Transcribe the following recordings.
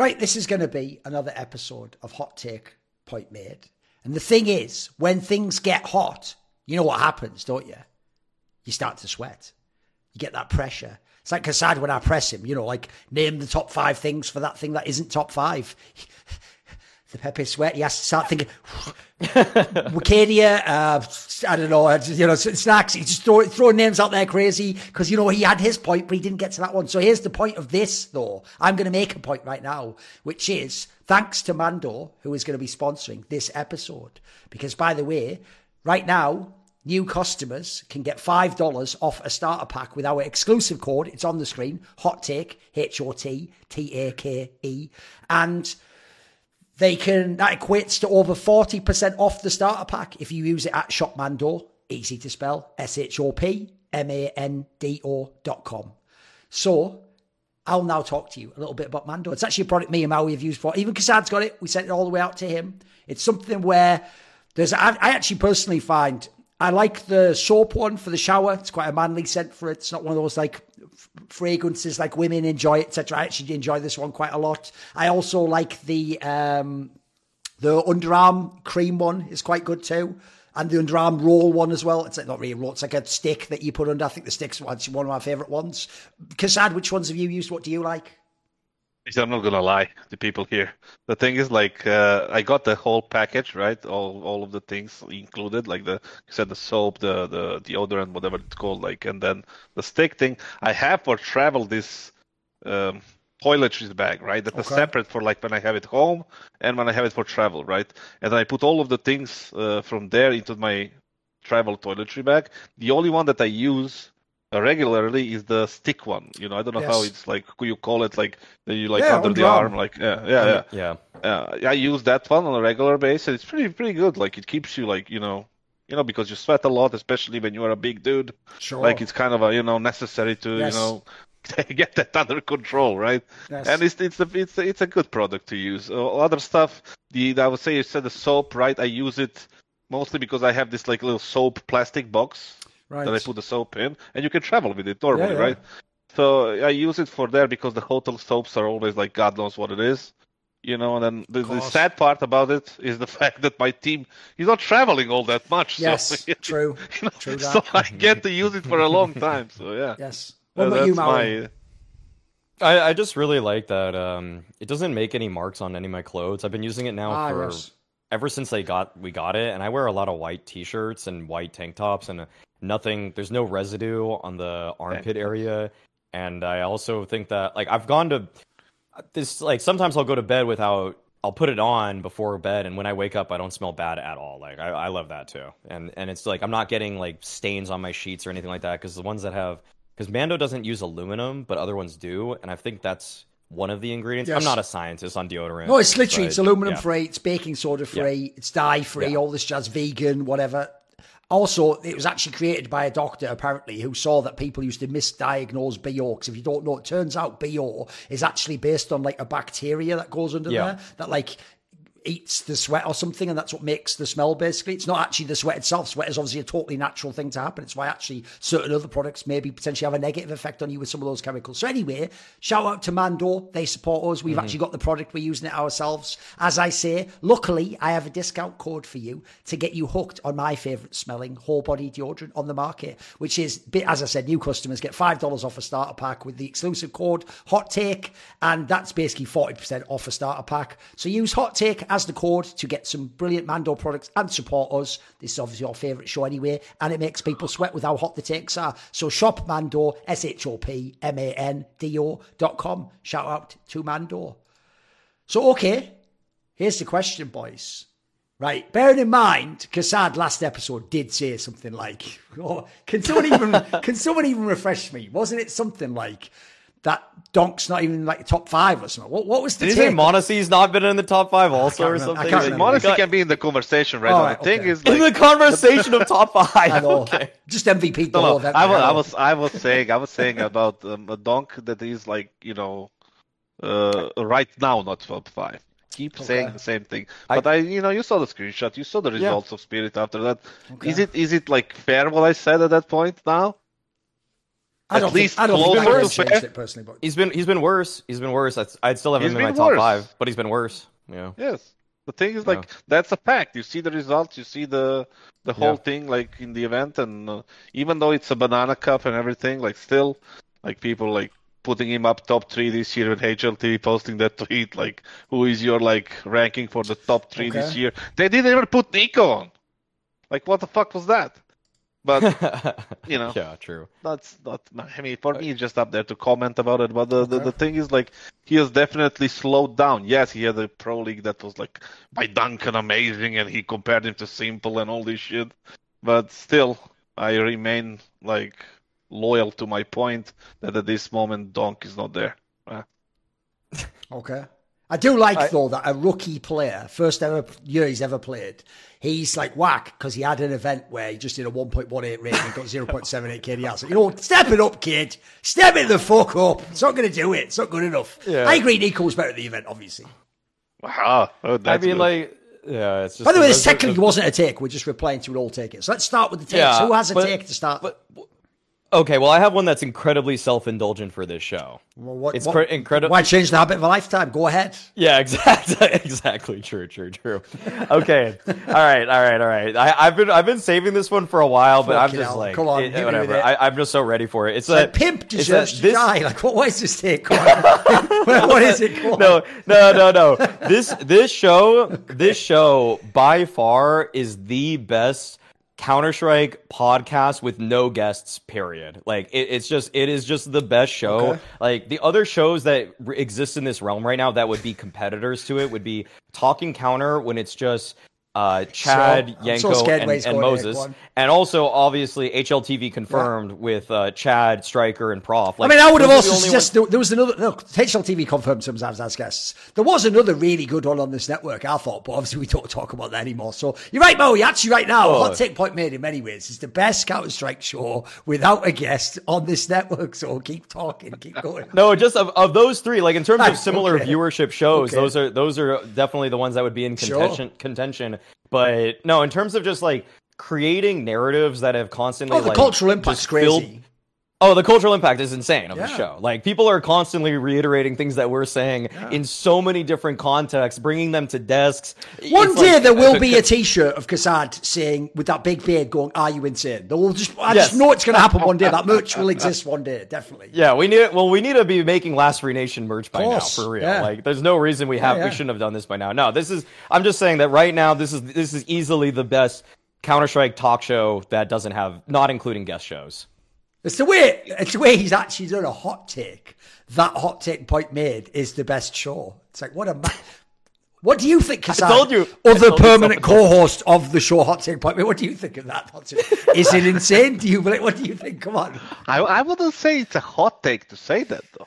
Right, this is going to be another episode of Hot Take Point Made. And the thing is, when things get hot, you know what happens, don't you? You start to sweat. You get that pressure. It's like Kassad when I press him, like name the top 5 things for that thing that isn't top 5. The Pepe sweat, he has to start thinking, Wicadia, I don't know, snacks. He's just throwing names out there crazy because, he had his point, but he didn't get to that one. So here's the point of this, though. I'm going to make a point right now, which is thanks to Mando, who is going to be sponsoring this episode. Because, by the way, right now, new customers can get $5 off a starter pack with our exclusive code. It's on the screen, HOTTAKE, HOTTAKE. And that equates to over 40% off the starter pack if you use it at ShopMando, easy to spell, ShopMando.com. So I'll now talk to you a little bit about Mando. It's actually a product me and Maui have used before. Even Kassad's got it. We sent it all the way out to him. It's something where I actually personally find I like the soap one for the shower. It's quite a manly scent for it. It's not one of those fragrances like women enjoy, etc. I actually enjoy this one quite a lot. I also like the underarm cream one is quite good too. And the underarm roll one as well. It's not really a roll. It's like a stick that you put under. I think the stick's actually one of my favourite ones. Kassad, which ones have you used? What do you like? I'm not gonna lie to people here. The thing is, I got the whole package, right? All of the things included, like you said, the soap, the deodorant, whatever it's called, and then the stick thing. I have for travel this toiletries bag, right? That's separate for when I have it home and when I have it for travel, right? And I put all of the things from there into my travel toiletry bag. The only one that I use regularly is the stick one. I don't know how it's you call it, you under the arm, yeah. I use that one on a regular basis. It's pretty good. It keeps you because you sweat a lot, especially when you are a big dude. Sure. It's kind of necessary to get that under control, right? Yes. And it's a good product to use. Other stuff, I would say you said the soap, right? I use it mostly because I have this little soap plastic box. Right. That I put the soap in, and you can travel with it normally, right? So I use it for there because the hotel soaps are always God knows what it is, And then the sad part about it is the fact that my team is not traveling all that much. Yes, so, true. True that. So I get to use it for a long time. So yeah. Yes. What about you, Maui? I just really like that. It doesn't make any marks on any of my clothes. I've been using it now ever since we got it, and I wear a lot of white t-shirts and white tank tops and there's no residue on the armpit area. And I also think that I've gone to this, sometimes I'll go to bed I'll put it on before bed, and when I wake up I don't smell bad at all. I love that too. And it's I'm not getting stains on my sheets or anything like that, because Mando doesn't use aluminum, but other ones do, and I think that's one of the ingredients. Yes. I'm not a scientist on deodorant. No, it's literally, it's aluminum free, it's baking soda free, it's dye free, all this jazz, vegan, whatever. Also, it was actually created by a doctor, apparently, who saw that people used to misdiagnose BO. Because if you don't know, it turns out BO is actually based on a bacteria that goes under there that eats the sweat or something, and that's what makes the smell, basically. It's not actually the sweat itself. Sweat is obviously a totally natural thing to happen. It's why actually certain other products maybe potentially have a negative effect on you with some of those chemicals. So anyway, shout out to Mando. They support us. We've actually got the product. We're using it ourselves. As I say, luckily, I have a discount code for you to get you hooked on my favourite smelling whole body deodorant on the market, which is, as I said, new customers get $5 off a starter pack with the exclusive code HOTTAKE, and that's basically 40% off a starter pack. So use HOTTAKE as the code to get some brilliant Mando products and support us. This is obviously our favourite show anyway, and it makes people sweat with how hot the takes are. So shop Mando, ShopMando.com. Shout out to Mando. So, okay, here's the question, boys. Right, bearing in mind, Kassad last episode did say something can someone even refresh me? Wasn't it something that Donk's not even top 5 or something? What was the Did you say Monacy's not been in the top 5 also or something? Monacy can be in the conversation, right? The thing is, in the conversation of top 5. I know. Okay. Just MVP the whole event. I was saying about a Donk that is right now not top 5. Keep saying the same thing, but you saw the screenshot, you saw the results of Spirit after that. Okay. Is it fair what I said at that point now? I don't think Daniel's changed it personally, but he's been worse. He's been worse. I'd still have him in my top 5, but he's been worse. Yeah. Yes. The thing is, like, that's a fact. You see the results, you see the whole thing, like, in the event, and even though it's a banana cup and everything, like, still, like, people, like, putting him up top 3 this year with HLTV, posting that tweet, like, who is your, like, ranking for the top 3 this year? They didn't even put Nico on. Like, what the fuck was that? But, you know. Yeah, true. That's not, I mean, for me, it's just up there to comment about it. But the thing is, like, he has definitely slowed down. Yes, he had a pro league that was, like, by Duncan amazing, and he compared him to Simple and all this shit. But still, I remain, like, loyal to my point that at this moment, Donk is not there. Okay. I do like, though, that a rookie player, first ever year he's ever played, he's like whack because he had an event where he just did a 1.18 rating and got 0.78 KDR. So, you know, step it up, kid. Step it the fuck up. It's not going to do it. It's not good enough. Yeah. I agree Nico was better at the event, obviously. Wow. Oh, I mean, good. Like, yeah, it's just. By the way, this technically wasn't a take. We're just replying to it all take it. So let's start with the takes. Yeah, who has a take to start? Okay, well, I have one that's incredibly self-indulgent for this show. Well, incredible. Why change the habit of a lifetime? Go ahead. Yeah, exactly. True. Okay. All right. I've been saving this one for a while, but I'm just like, come on, whatever. I'm just so ready for it. It's like pimp deserves to die. Like, what is this take? What is it called? No. This show by far is the best Counter-Strike podcast with no guests, period. Like, it is just the best show. Okay. Like, the other shows that exist in this realm right now that would be competitors to it would be Talking Counter, when it's just Chad, Yanko, and Moses. And also, obviously, HLTV confirmed with Chad, Striker, and Prof. Like, I mean, I would have also suggested there was another. Look, HLTV confirmed sometimes as guests. There was another really good one on this network, I thought, but obviously we don't talk about that anymore. So you're right, Mo. You're actually right now. Hot Take Point made in many ways. It's the best Counter-Strike show without a guest on this network. So keep talking, keep going. No, just of those 3, like in terms of similar viewership shows, those are definitely the ones that would be in contention. But no, in terms of just like creating narratives that have constantly the cultural impact's crazy. The cultural impact is insane of the show. Like, people are constantly reiterating things that we're saying in so many different contexts, bringing them to desks. One day there will be a T-shirt of Kassad saying, with that big beard, going, "Are you insane?" I just know it's going to happen one day. That merch will exist one day, definitely. Yeah, we need to be making Last Free Nation merch by now, for real. Yeah. Like, there's no reason we shouldn't have done this by now. No, I'm just saying that right now, this is easily the best Counter-Strike talk show that doesn't have, not including guest shows. It's the way he's actually done a hot take. That Hot Take Point made is the best show. It's like, what do you think, Kassad? I told you. Permanent co-host of the show Hot Take Point. What do you think of that? Is it insane? What do you think? Come on. I wouldn't say it's a hot take to say that, though.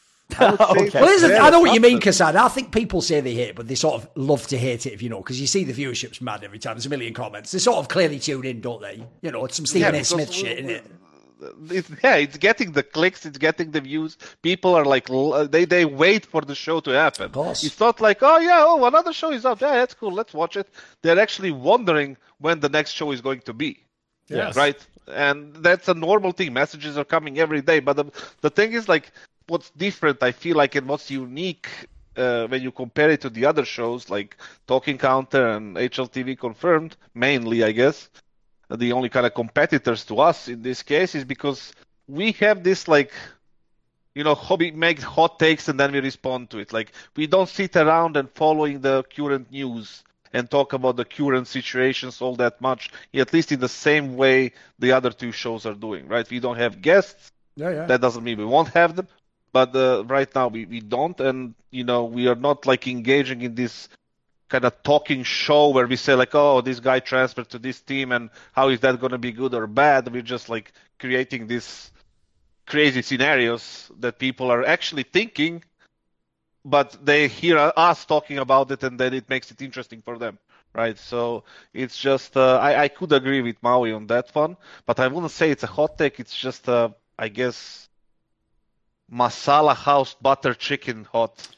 Okay. Well, I know what you mean, Kassad. I think people say they hate it, but they sort of love to hate it, if you know, because you see the viewership's mad every time. There's a million comments. They sort of clearly tune in, don't they? You know, it's some Stephen A. Smith shit, isn't it? It's getting the clicks, it's getting the views. People are like, they wait for the show to happen. Of course. It's not like, another show is out. Yeah, that's cool. Let's watch it. They're actually wondering when the next show is going to be. Yes. Right? And that's a normal thing. Messages are coming every day. But the thing is, like, what's different, I feel like, and what's unique when you compare it to the other shows, like Talking Counter and HLTV Confirmed, mainly, I guess, the only kind of competitors to us in this case, is because we have this, like, you know, hobby make hot takes and then we respond to it. Like, we don't sit around and following the current news and talk about the current situations all that much, at least in the same way the other 2 shows are doing, right? We don't have guests. Yeah. That doesn't mean we won't have them. But right now we don't. And, you know, we are not, like, engaging in this kind of talking show where we say, like, oh, this guy transferred to this team and how is that going to be good or bad. We're just, like, creating these crazy scenarios that people are actually thinking, but they hear us talking about it and then it makes it interesting for them, right? So it's just, I could agree with Maui on that one, but I wouldn't say it's a hot take. It's just, I guess, Masala House butter chicken hot.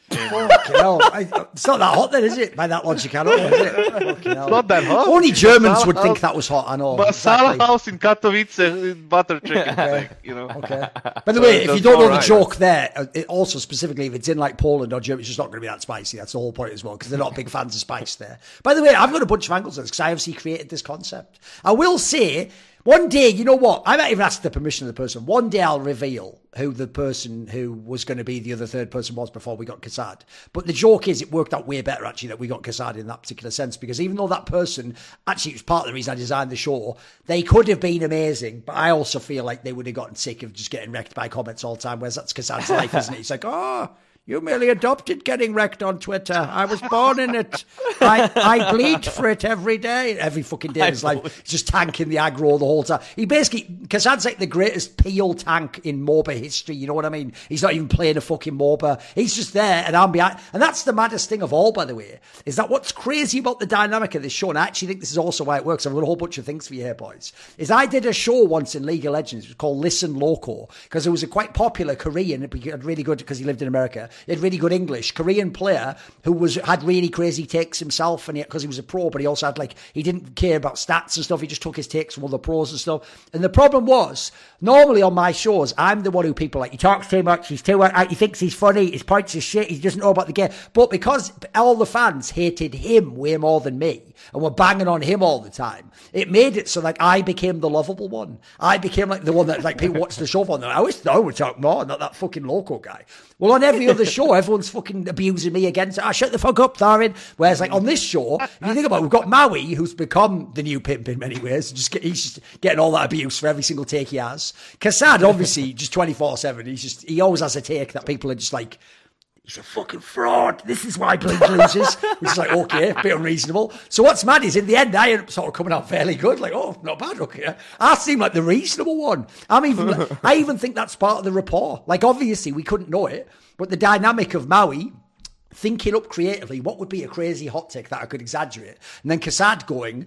It's not that hot then, is it? By that logic, I don't know, is it? It's not that hot. Only Germans would think that was hot, I know. Masala House in Katowice butter chicken thing, Okay. By the way, if you don't know the joke there, it also specifically, if it's in like Poland or Germany, it's just not going to be that spicy. That's the whole point as well, because they're not big fans of spice there. By the way, I've got a bunch of angles on this, because I obviously created this concept. I will say, one day, you know what? I might even ask the permission of the person. One day I'll reveal who the person who was going to be the other third person was before we got Kassad. But the joke is it worked out way better, actually, that we got Kassad in that particular sense, because even though that person, actually, it was part of the reason I designed the show, they could have been amazing, but I also feel like they would have gotten sick of just getting wrecked by comments all the time, whereas that's Kassad's life, isn't it? He's like, you merely adopted getting wrecked on Twitter. I was born in it. I bleed for it every day. Every fucking day of his life. He's just tanking the aggro the whole time. Kassad's like the greatest peel tank in MOBA history. You know what I mean? He's not even playing a fucking MOBA. He's just there and I'm behind. And that's the maddest thing of all, by the way, is that what's crazy about the dynamic of this show, and I actually think this is also why it works. I've got a whole bunch of things for you here, boys, is I did a show once in League of Legends. It was called Listen Loco, because it was a quite popular Korean, really good because he lived in America. He had really good English Korean player who had really crazy takes himself, and because he was a pro, but he also had he didn't care about stats and stuff. He just took his takes from other pros and stuff. And the problem was, normally on my shows, I'm the one who people he talks too much, he thinks he's funny, his points are shit, he doesn't know about the game. But because all the fans hated him way more than me and were banging on him all the time, it made it so I became the lovable one. I became the one that people watch the show for. I wish I would talk more, not that fucking local guy. Well, on every other show, everyone's fucking abusing me again. So, shut the fuck up, Thorin. Whereas, on this show, if you think about it, we've got Maui, who's become the new pimp in many ways. He's just getting all that abuse for every single take he has. Kassad, obviously, just 24/7. He always has a take that people are just like, he's a fucking fraud. This is why Bleach loses. Which is okay, a bit unreasonable. So what's mad is, in the end, I end up sort of coming out fairly good. Not bad, okay. I seem like the reasonable one. I even think that's part of the rapport. Obviously, we couldn't know it, but the dynamic of Maui thinking up creatively, what would be a crazy hot take that I could exaggerate? And then Kassad going,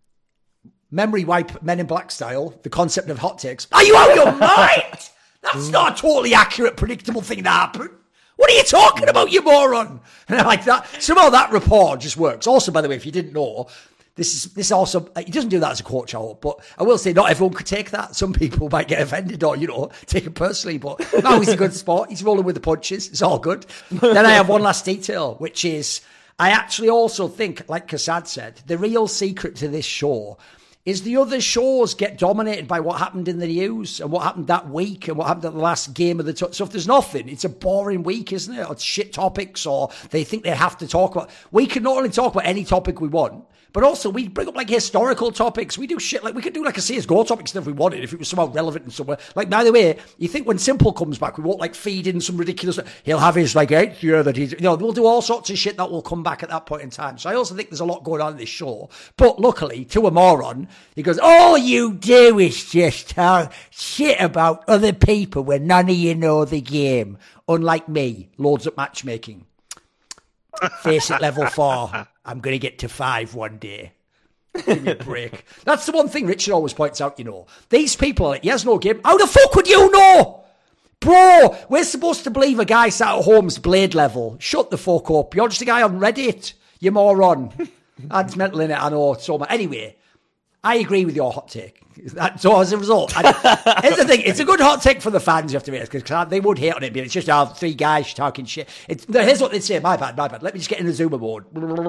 memory wipe, Men in Black style, the concept of hot takes. Are you out of your mind? That's not a totally accurate, predictable thing to happen. What are you talking about, you moron? And like that. Somehow that rapport just works. Also, by the way, if you didn't know, this also, he doesn't do that as a coach, I hope, but I will say not everyone could take that. Some people might get offended or, take it personally, but now he's a good sport. He's rolling with the punches. It's all good. Then I have one last detail, which is, I actually also think, like Kassad said, the real secret to this show is the other shows get dominated by what happened in the news and what happened that week and what happened at the last game of the... So if there's nothing, it's a boring week, isn't it? Or it's shit topics, or they think they have to talk about... We can not only talk about any topic we want, but also we bring up historical topics. We do shit we could do a CSGO topic stuff if we wanted, if it was somehow relevant in somewhere. By the way, you think when Simple comes back, we won't feed in some ridiculous... He'll have his 8th year that he's... we'll do all sorts of shit that will come back at that point in time. So I also think there's a lot going on in this show. But luckily, to a moron, he goes, all you do is just talk shit about other people when none of you know the game. Unlike me, loads of matchmaking. Face it, level 4. I'm going to get to 5 one day. Give me a break. That's the one thing Richard always points out, These people are like, he has no game. How the fuck would you know? Bro, we're supposed to believe a guy sat at home's blade level. Shut the fuck up. You're just a guy on Reddit. You moron. That's mental in it, I know. So much. Anyway, I agree with your hot take. So as a result, here's the thing, it's a good hot take for the fans, you have to realize, because they would hate on it, but it's just 3 guys talking shit. Here's what they'd say, my bad. Let me just get in the Zoomer mode.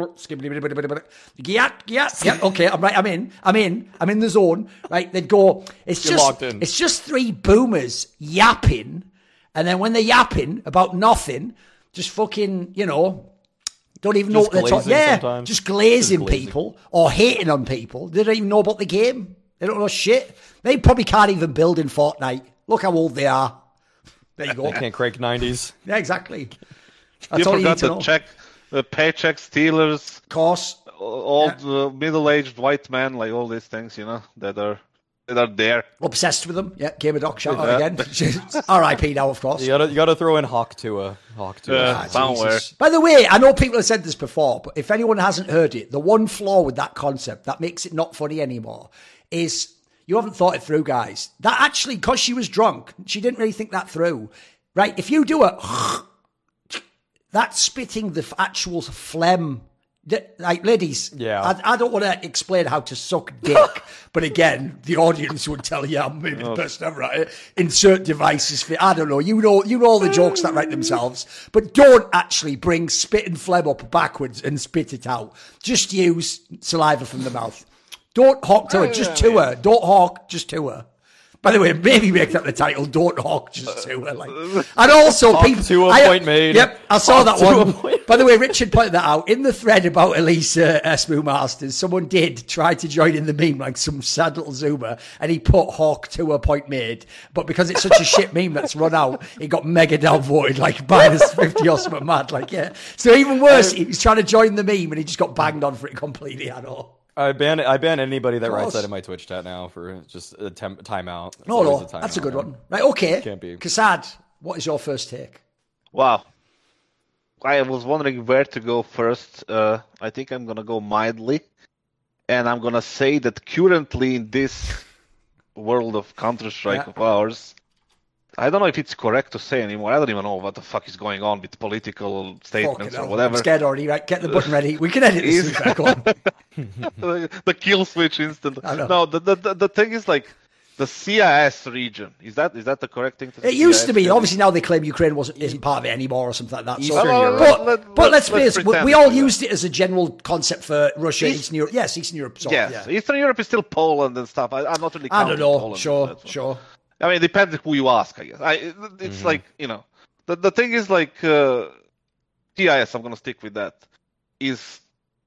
Yeah, okay, I'm in the zone. Right, they'd go, it's just 3 boomers yapping, and then when they're yapping about nothing, just fucking, don't even know what they're talking. Yeah, just glazing people or hating on people. They don't even know about the game. They don't know shit. They probably can't even build in Fortnite. Look how old they are. There you go. They can't crank 90s. Yeah, exactly. That's you forgot to check the paycheck stealers. Of course. Old middle-aged white men, like all these things, that are there. Obsessed with them. Yeah, Gamer Doc, shout out again. R.I.P. now, of course. You gotta throw in Hawk to somewhere. By the way, I know people have said this before, but if anyone hasn't heard it, the one flaw with that concept that makes it not funny anymore is you haven't thought it through, guys. That actually, because she was drunk, she didn't really think that through. right? If you do that's spitting the actual phlegm. Like, ladies, I don't want to explain how to suck dick, but again, the audience would tell you I'm maybe the best ever at it. Insert devices for, I don't know, you know all the jokes that write themselves, but don't actually bring spit and phlegm up backwards and spit it out. Just use saliva from the mouth. Don't hawk to her, just to her. Don't hawk, just to her. By the way, maybe make that the title. Don't hawk, just to her. Like, and also, people to a point made. Yep, I saw that one. By the way, Richard pointed that out in the thread about Elisa Esmu Masters. Someone did try to join in the meme, like some sad little zoomer, and he put hawk to a point made. But because it's such a shit meme that's run out, it got mega downvoted, like -50 or something mad. Like, yeah. So even worse, he was trying to join the meme and he just got banged on for it completely. I know. I ban anybody that writes that in my Twitch chat now for just a timeout. No, that's a good one. Right, okay. Can't be. Kassad, what is your first take? Wow. I was wondering where to go first. I think I'm going to go mildly. And I'm going to say that currently in this world of Counter-Strike of ours, I don't know if it's correct to say anymore. I don't even know what the fuck is going on with political statements or whatever. I'm scared already, right? Get the button ready. We can edit this. Go on. The kill switch instant. No, the thing is like the CIS region. Is that the correct thing to say? It used to be. Obviously now they claim Ukraine isn't part of it anymore or something like that. Eastern Europe. But let's face it, we all used it as a general concept for Russia, Eastern Europe. Yes, Eastern Europe. Sorry, yes, Eastern Europe is still Poland and stuff. I'm not really counting Poland. Sure. I mean, it depends who you ask, I guess. It's like, you know, the thing is like TIS, I'm going to stick with that, is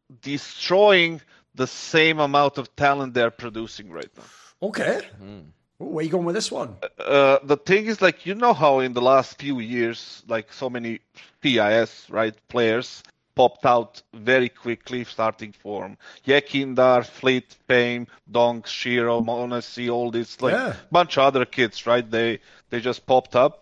destroying the same amount of talent they're producing right now. Okay. Where are you going with this one? The thing is like, you know how in the last few years, like so many TIS, right, players popped out very quickly, starting from Yekindar, Fleet, Fame, Donk, Shiro, Monesi, all this bunch of other kids, right? They just popped up,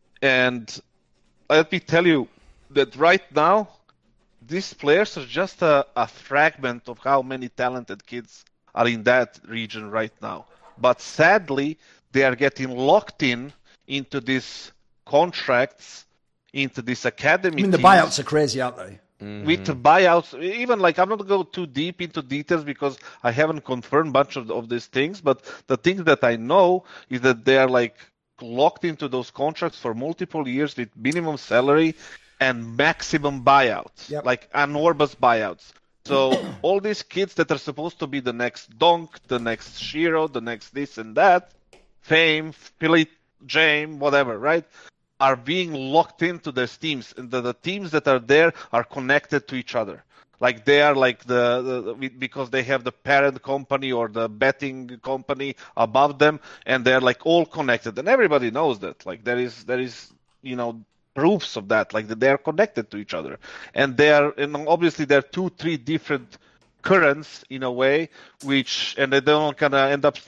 and let me tell you that right now, these players are just a fragment of how many talented kids are in that region right now. But sadly, they are getting locked into these contracts, into this academy. I mean, the buyouts are crazy, aren't they? With the buyouts, even like I'm not going to go too deep into details because I haven't confirmed much of these things, but the things that I know is that they are like locked into those contracts for multiple years with minimum salary and maximum buyouts, like enormous buyouts. So all these kids that are supposed to be the next Donk, the next Shiro, the next this and that, Fame, Philip, James, whatever, right? Are being locked into their teams, and the teams that are there are connected to each other. Like they are like because they have the parent company or the betting company above them, and they're like all connected, and everybody knows that. Like there is you know proofs of that, like that they are connected to each other, and obviously there are 2-3 different currents in a way, and they don't want to end up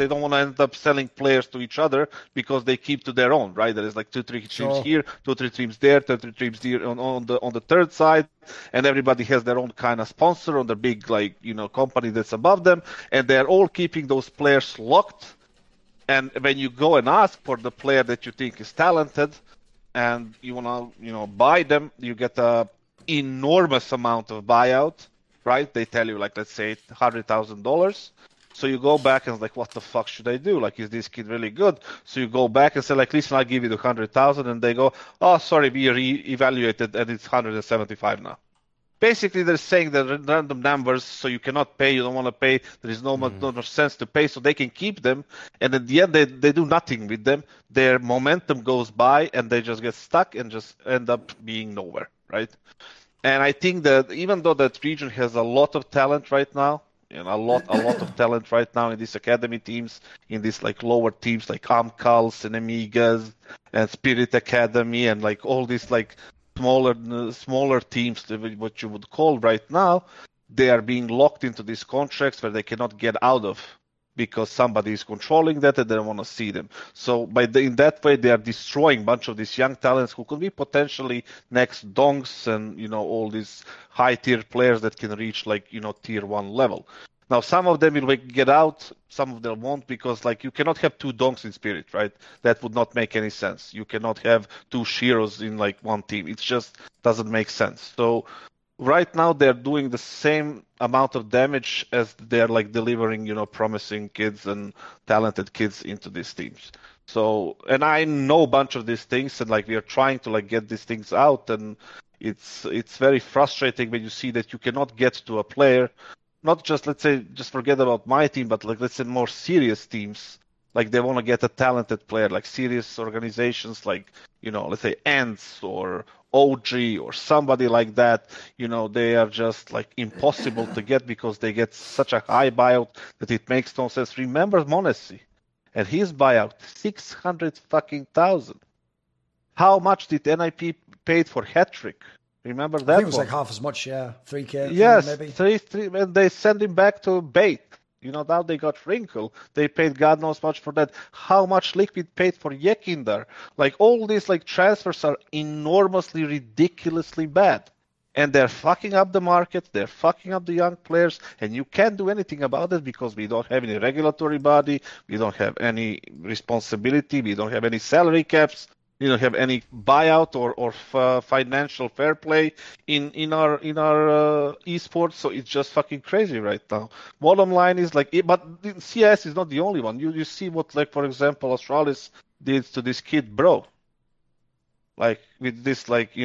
selling players to each other because they keep to their own, right? There is like 2-3 teams here, 2-3 teams there, 2-3 teams there on the third side, and everybody has their own kind of sponsor on the big company that's above them, and they're all keeping those players locked. And when you go and ask for the player that you think is talented, and you want to buy them, you get a enormous amount of buyout. Right? They tell you, like, let's say $100,000. So you go back and it's like, what the fuck should I do? Like, is this kid really good? So you go back and say, like, listen, I'll give you the 100,000. And they go, oh, sorry, we re-evaluated and it's 175 now. Basically, they're saying the random numbers, so you cannot pay, you don't want to pay, there is no more sense to pay, so they can keep them. And at the end, they do nothing with them. Their momentum goes by and they just get stuck and just end up being nowhere, right? And I think that even though that region has a lot of talent right now, a lot of talent right now in these academy teams, in these like lower teams like Amcals and Amigas and Spirit Academy and like all these like smaller teams, what you would call right now, they are being locked into these contracts where they cannot get out of because somebody is controlling that and they don't want to see them. So in that way, they are destroying a bunch of these young talents who could be potentially next Donks and, all these high-tier players that can reach like, tier 1 level. Now, some of them will get out, some of them won't, because like you cannot have two donks in Spirit, right? That would not make any sense. You cannot have two Shiros in like one team. It just doesn't make sense. So right now they're doing the same amount of damage as they're like delivering, promising kids and talented kids into these teams. So, and I know a bunch of these things, and like we are trying to like get these things out, and it's very frustrating when you see that you cannot get to a player. Not just, let's say, just forget about my team, but like, let's say more serious teams, like they want to get a talented player, like serious organizations, like, let's say Ants or OG or somebody like that, they are just like impossible to get because they get such a high buyout that it makes no sense. Remember m0NESY and his buyout, 600,000. How much did NIP paid for Hat-Trick? Remember that? I think it was like half as much, yeah. 3K. Yes, maybe. three, and they sent him back to Bait. Now they got Wrinkle. They paid God knows much for that. How much Liquid paid for Yekindar? Like all these like transfers are enormously, ridiculously bad. And they're fucking up the market, they're fucking up the young players, and you can't do anything about it because we don't have any regulatory body, we don't have any responsibility, we don't have any salary caps. We don't have any buyout or financial fair play in our esports, so it's just fucking crazy right now. Bottom line is like, but CS is not the only one. You see what, like, for example, Astralis did to this kid, bro. Like with this, like,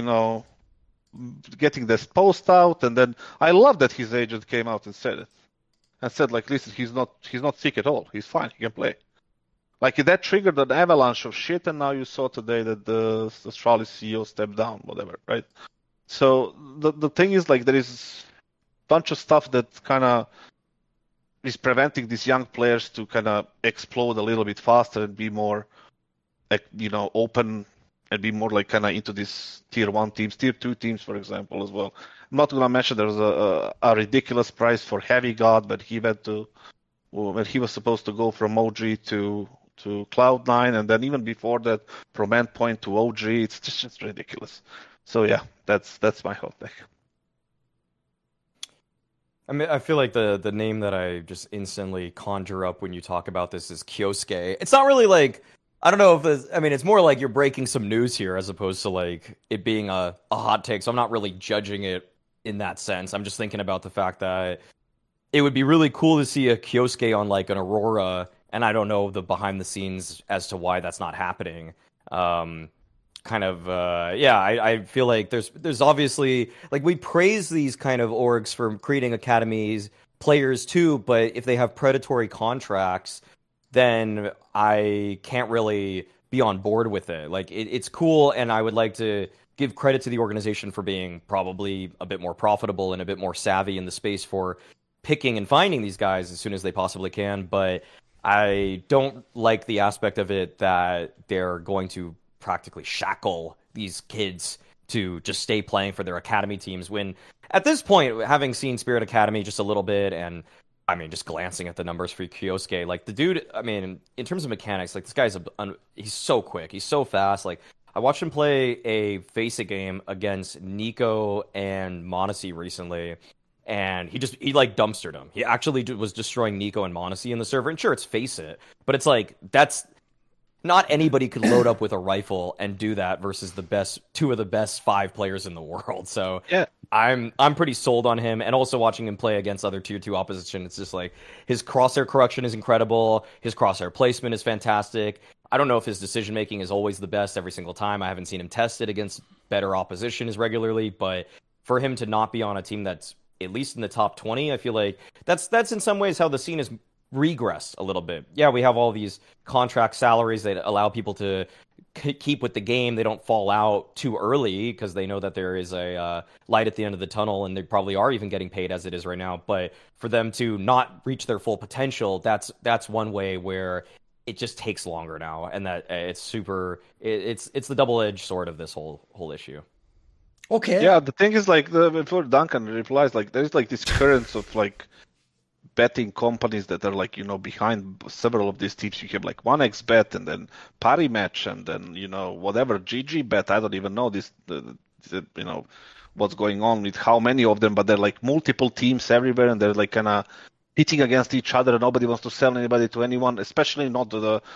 getting this post out, and then I love that his agent came out and said it, and said like, listen, he's not sick at all. He's fine. He can play. Like that triggered an avalanche of shit, and now you saw today that the Astralis CEO stepped down, whatever, right? So the thing is, like, there is a bunch of stuff that kind of is preventing these young players to kind of explode a little bit faster and be more, like, open and be more like kind of into these tier 1 teams, tier 2 teams, for example, as well. I'm not going to mention there was a ridiculous price for Heavy God, but he went to, when he was supposed to go from OG to Cloud9, and then even before that from Endpoint to OG, it's just ridiculous. So yeah, that's my whole take. I mean, I feel like the name that I just instantly conjure up when you talk about this is Kyosuke. It's not really like, I don't know if it's more like you're breaking some news here as opposed to like it being a hot take, so I'm not really judging it in that sense. I'm just thinking about the fact that it would be really cool to see a Kyosuke on like an Aurora, and I don't know the behind the scenes as to why that's not happening. I feel like there's obviously, like, we praise these kind of orgs for creating academies, players too, but if they have predatory contracts, then I can't really be on board with it. Like, it's cool, and I would like to give credit to the organization for being probably a bit more profitable and a bit more savvy in the space for picking and finding these guys as soon as they possibly can, but I don't like the aspect of it that they're going to practically shackle these kids to just stay playing for their academy teams, when at this point, having seen Spirit Academy just a little bit, and I mean, just glancing at the numbers for Kyosuke, like, the dude, I mean, in terms of mechanics, like, this guy's he's so quick, he's so fast. Like, I watched him play a Face-It game against Nico and m0NESY recently, and he like dumpstered him. He actually was destroying Nico and m0NESY in the server. And sure, it's Face-It, but it's like, that's not anybody could load up with a rifle and do that versus two of the best 5 players in the world. So yeah, I'm pretty sold on him. And also watching him play against other tier 2 opposition, it's just like, his crosshair correction is incredible. His crosshair placement is fantastic. I don't know if his decision making is always the best every single time. I haven't seen him tested against better opposition as regularly, but for him to not be on a team that's at least in the top 20, I feel like that's in some ways how the scene has regressed a little bit. Yeah, we have all these contract salaries that allow people to keep with the game. They don't fall out too early because they know that there is a light at the end of the tunnel, and they probably are even getting paid as it is right now. But for them to not reach their full potential, that's one way where it just takes longer now, and that it's the double-edged sword of this whole issue. Okay. Yeah, the thing is, like, before Duncan replies, like, there's like this currents of like betting companies that are like, behind several of these teams. You have like 1xBet, and then Parimatch, and then whatever GGBet. I don't even know what's going on with how many of them, but they're like multiple teams everywhere, and they're like kind of hitting against each other and nobody wants to sell anybody to anyone, especially not to the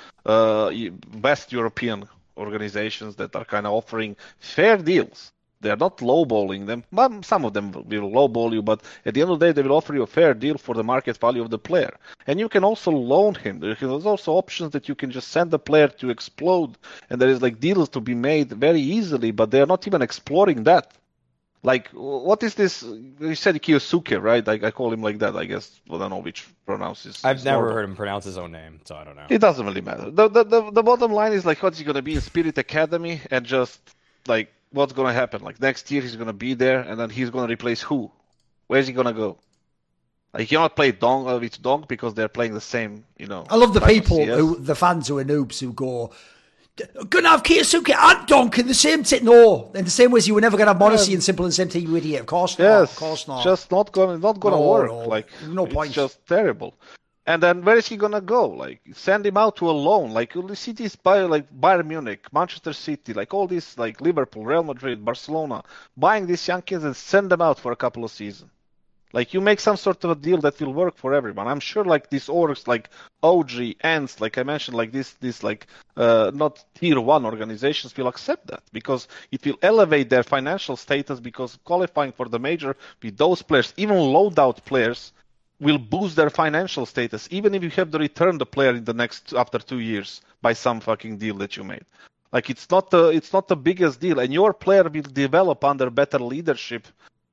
West European organizations that are kind of offering fair deals. They're not lowballing them. Some of them will lowball you, but at the end of the day, they will offer you a fair deal for the market value of the player. And you can also loan him. There's also options that you can just send the player to explode, and there is like deals to be made very easily, but they're not even exploring that. Like, what is this? You said Kiyosuke, right? I call him like that, I guess. I don't know which pronounces. I've never heard him pronounce his own name, so I don't know. It doesn't really matter. The bottom line is, like, what's he going to be in Spirit Academy, and just, like, what's going to happen? Like, next year he's going to be there, and then he's going to replace who? Where's he going to go? Like, you cannot play Dong with Dong because they're playing the same, I love the people, the fans who are noobs who go, gonna have Kiyosuke and Donk in the same team. No, in the same way as you were never gonna have Morrissey and Simple in the same team, you idiot. Of course not. Yes, of course not. Just not gonna work. No. Like, no point. It's just terrible. And then where is he gonna go? Like, send him out to a loan. Like, you see these like Bayern Munich, Manchester City, like all these, like Liverpool, Real Madrid, Barcelona, buying these young kids and send them out for a couple of seasons. Like, you make some sort of a deal that will work for everyone. I'm sure, like, these orgs, like OG, Ants, like I mentioned, like this like, not tier 1 organizations will accept that because it will elevate their financial status because qualifying for the major with those players, even loadout players, will boost their financial status, even if you have to return the player in the after 2 years by some fucking deal that you made. Like, it's not the biggest deal, and your player will develop under better leadership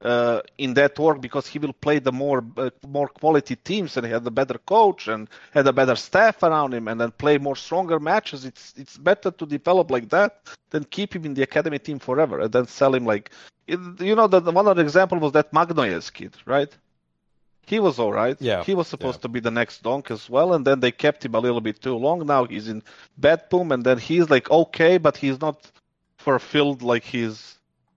in that org because he will play the more quality teams and he had a better coach and had a better staff around him and then play more stronger matches. It's better to develop like that than keep him in the academy team forever and then sell him like, the one other example was that Magnoyes kid, right? He was all right. Yeah. He was supposed to be the next Donk as well, and then they kept him a little bit too long. Now he's in Bedpum, and then he's like okay, but he's not fulfilled like his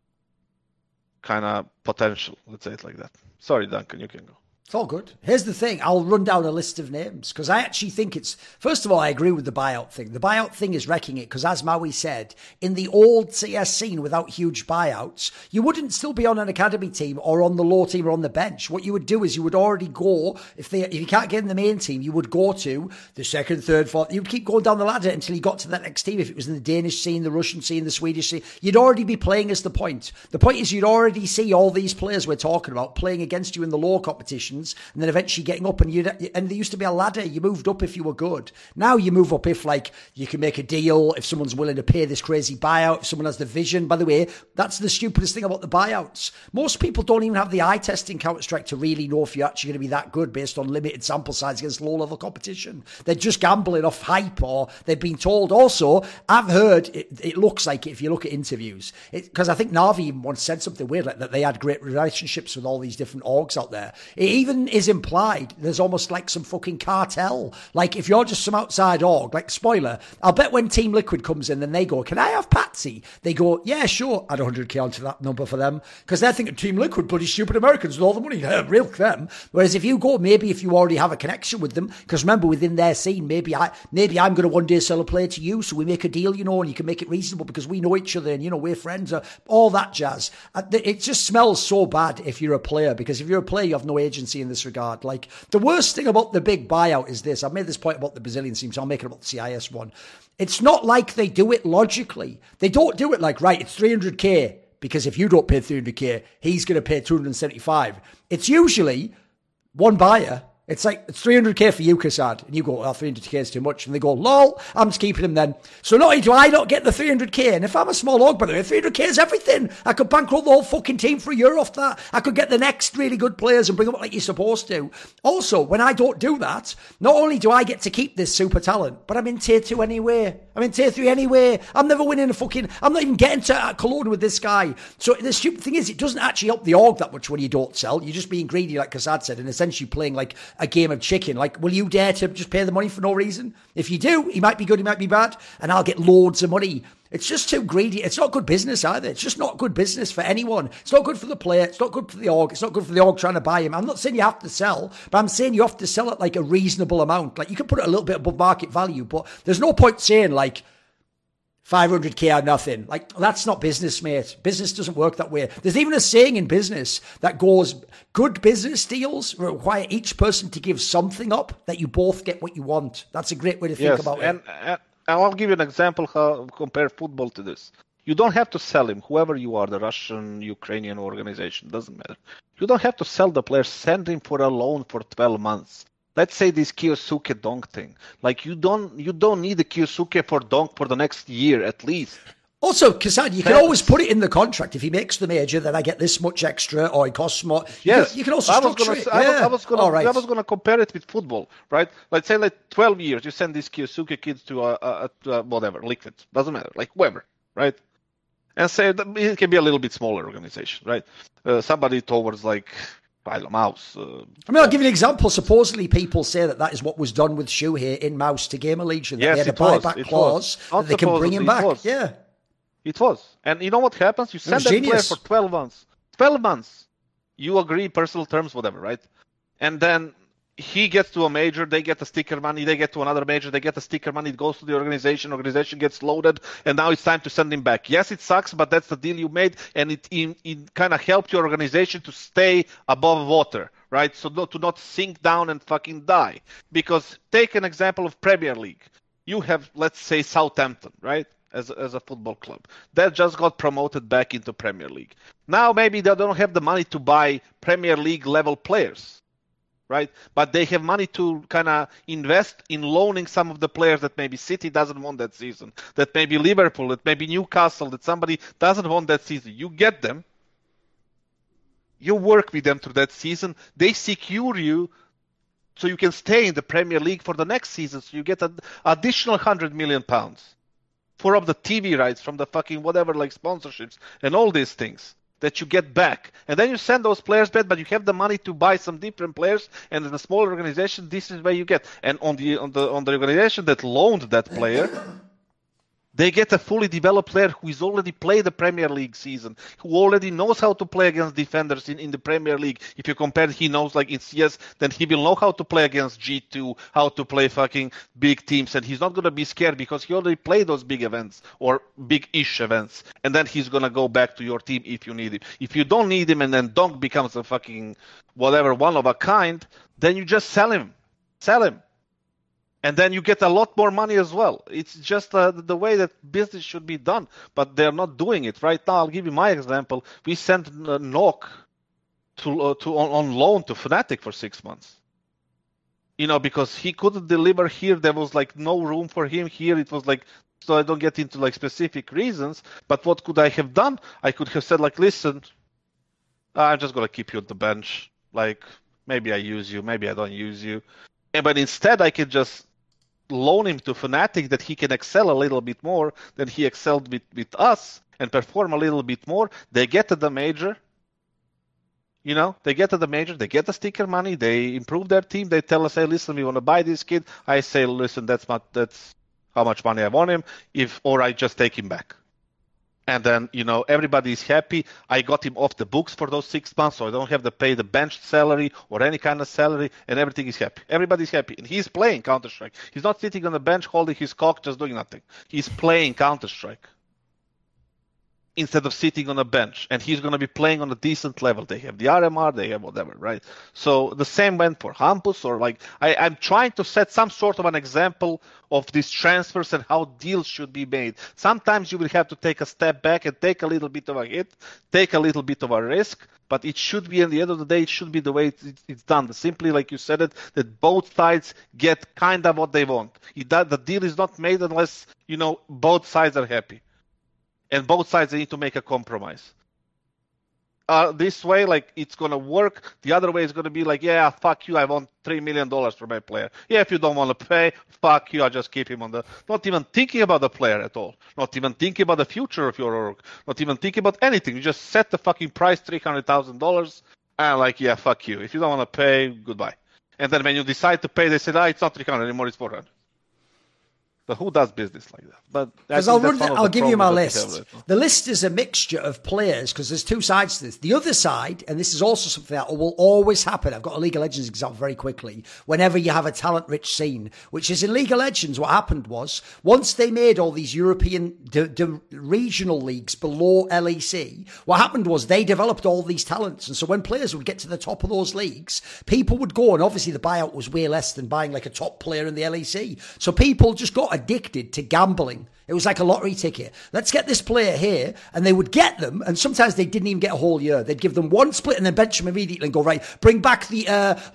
kind of potential. Let's say it like that. Sorry, Duncan, you can go. It's all good. Here's the thing. I'll run down a list of names because I actually think first of all, I agree with the buyout thing. The buyout thing is wrecking it because as Maui said, in the old CS scene without huge buyouts, you wouldn't still be on an academy team or on the low team or on the bench. What you would do is you would already go, if you can't get in the main team, you would go to the second, third, fourth. You'd keep going down the ladder until you got to that next team. If it was in the Danish scene, the Russian scene, the Swedish scene, you'd already be playing as the point. The point is you'd already see all these players we're talking about playing against you in the lower competitions and then eventually getting up and there used to be a ladder. You moved up if you were good. Now you move up if like you can make a deal, if someone's willing to pay this crazy buyout, if someone has the vision. By the way, that's the stupidest thing about the buyouts. Most people don't even have the eye test in Counter-Strike to really know if you're actually going to be that good based on limited sample size against low-level competition. They're just gambling off hype or they've been told. Also, I've heard it looks like if you look at interviews, because I think Na'Vi even once said something weird like that they had great relationships with all these different orgs out there. It even is implied there's almost like some fucking cartel. Like if you're just some outside org, like spoiler, I'll bet when Team Liquid comes in and they go, can I have Patsy? They go, yeah, sure. Add 100k onto that number for them. Because they're thinking Team Liquid, bloody stupid Americans with all the money. Real them. Whereas if you go, maybe if you already have a connection with them, because remember within their scene, maybe I'm going to one day sell a player to you, so we make a deal, and you can make it reasonable because we know each other and, we're friends, all that jazz. It just smells so bad if you're a player, because if you're a player, you have no agency in this regard. Like, the worst thing about the big buyout is this. I've made this point about the Brazilian team, so I'll make it about the CIS one. It's not like they do it logically. They don't do it like, right, it's 300k, because if you don't pay 300k, he's going to pay 275. It's usually one buyer. It's like, it's 300k for you, Kassad. And you go, 300k is too much. And they go, lol, I'm just keeping him then. So not only do I not get the 300k, and if I'm a small org, by the way, 300k is everything. I could bankroll the whole fucking team for a year off that. I could get the next really good players and bring them up like you're supposed to. Also, when I don't do that, not only do I get to keep this super talent, but I'm in tier 2 anyway. I'm in tier 3 anyway. I'm never winning I'm not even getting to Cologne with this guy. So the stupid thing is, it doesn't actually help the org that much when you don't sell. You're just being greedy, like Kassad said, and essentially playing like a game of chicken. Like, will you dare to just pay the money for no reason? If you do, he might be good, he might be bad, and I'll get loads of money. It's just too greedy. It's not good business either. It's just not good business for anyone. It's not good for the player. It's not good for the org. It's not good for the org trying to buy him. I'm not saying you have to sell, but I'm saying you have to sell at like a reasonable amount. Like, you can put it a little bit above market value, but there's no point saying like 500k or nothing. Like, that's not business, mate. Business doesn't work that way. There's even a saying in business that goes, good business deals require each person to give something up that you both get what you want. That's a great way to think about it. And I'll give you an example how compare football to this. You don't have to sell him, whoever you are, the Russian, Ukrainian organization, doesn't matter. You don't have to sell the player, send him for a loan for 12 months. Let's say this Kiyosuke Donk thing. Like, you don't need a Kiyosuke for Donk for the next year at least. Also, Kassan, you can always put it in the contract. If he makes the major, then I get this much extra, or it costs more. Yes, you can also structure it. I was going to compare it with football, right? Let's say like 12 years, you send these Kiyosuke kids to whatever, Liquid, doesn't matter, like whoever, right? And say that it can be a little bit smaller organization, right? Somebody towards like, I don't know, Mouse. I'll give you an example. Supposedly, people say that is what was done with Shuhei in Mouse to Gamer Legion. Yes, they had a buyback clause that they can bring him back. Yeah. It was. And you know what happens? You send that player for 12 months. 12 months. You agree, personal terms, whatever, right? And then he gets to a major, they get the sticker money, they get to another major, they get the sticker money, it goes to the organization gets loaded, and now it's time to send him back. Yes, it sucks, but that's the deal you made, and it kind of helped your organization to stay above water, right? So to not sink down and fucking die. Because take an example of Premier League. You have, let's say, Southampton, right? As a football club that just got promoted back into Premier League. Now maybe they don't have the money to buy Premier League level players, right? But they have money to kind of invest in loaning some of the players that maybe City doesn't want that season, that maybe Liverpool, that maybe Newcastle, that somebody doesn't want that season. You get them, you work with them through that season, they secure you so you can stay in the Premier League for the next season, so you get an additional £100 million for up the TV rights from the fucking whatever, like sponsorships and all these things that you get back. And then you send those players back, but you have the money to buy some different players, and in a smaller organization, this is where you get. And on the organization that loaned that player, they get a fully developed player who has already played the Premier League season, who already knows how to play against defenders in the Premier League. If you compare, he knows like in CS, then he will know how to play against G2, how to play fucking big teams, and he's not going to be scared because he already played those big events or big-ish events, and then he's going to go back to your team if you need him. If you don't need him and then Donk becomes a fucking whatever, one of a kind, then you just sell him. Sell him. And then you get a lot more money as well. It's just the way that business should be done, but they're not doing it right now. I'll give you my example. We sent Nok on loan to Fnatic for 6 months. Because he couldn't deliver here. There was like no room for him here. It was like, so I don't get into like specific reasons. But what could I have done? I could have said like, listen, I'm just gonna keep you on the bench. Like maybe I use you, maybe I don't use you. But instead, I could just loan him to Fnatic that he can excel a little bit more than he excelled with us and perform a little bit more. They get to the major. They get to the major. They get the sticker money. They improve their team. They tell us, hey, listen, we want to buy this kid. I say, listen, that's how much money I want him, or I just take him back. And then, everybody's happy. I got him off the books for those 6 months, so I don't have to pay the bench salary or any kind of salary, and everything is happy. Everybody's happy. And he's playing Counter-Strike. He's not sitting on the bench holding his cock, just doing nothing. He's playing Counter-Strike instead of sitting on a bench. And he's going to be playing on a decent level. They have the RMR, they have whatever, right? So the same went for Hampus, or like, I'm trying to set some sort of an example of these transfers and how deals should be made. Sometimes you will have to take a step back and take a little bit of a hit, take a little bit of a risk, but it should be, at the end of the day, it should be the way it's done. Simply, like you said it, that both sides get kind of what they want. The deal is not made unless, both sides are happy. And both sides need to make a compromise. This way, like, it's going to work. The other way is going to be like, yeah, fuck you, I want $3 million for my player. Yeah, if you don't want to pay, fuck you, I'll just keep him on not even thinking about the player at all. Not even thinking about the future of your org. Not even thinking about anything. You just set the fucking price, $300,000, and like, yeah, fuck you. If you don't want to pay, goodbye. And then when you decide to pay, they say, it's not 300 anymore, it's 400. But who does business like that? But because I'll give you my list. The list is a mixture of players because there's two sides to this. The other side, and this is also something that will always happen. I've got a League of Legends example very quickly. Whenever you have a talent-rich scene, which is in League of Legends, what happened was once they made all these European regional leagues below LEC, what happened was they developed all these talents, and so when players would get to the top of those leagues, people would go, and obviously the buyout was way less than buying like a top player in the LEC. So people just got addicted to gambling. It was like a lottery ticket. Let's get this player here. And they would get them. And sometimes they didn't even get a whole year. They'd give them one split and then bench them immediately and go, right, bring back the,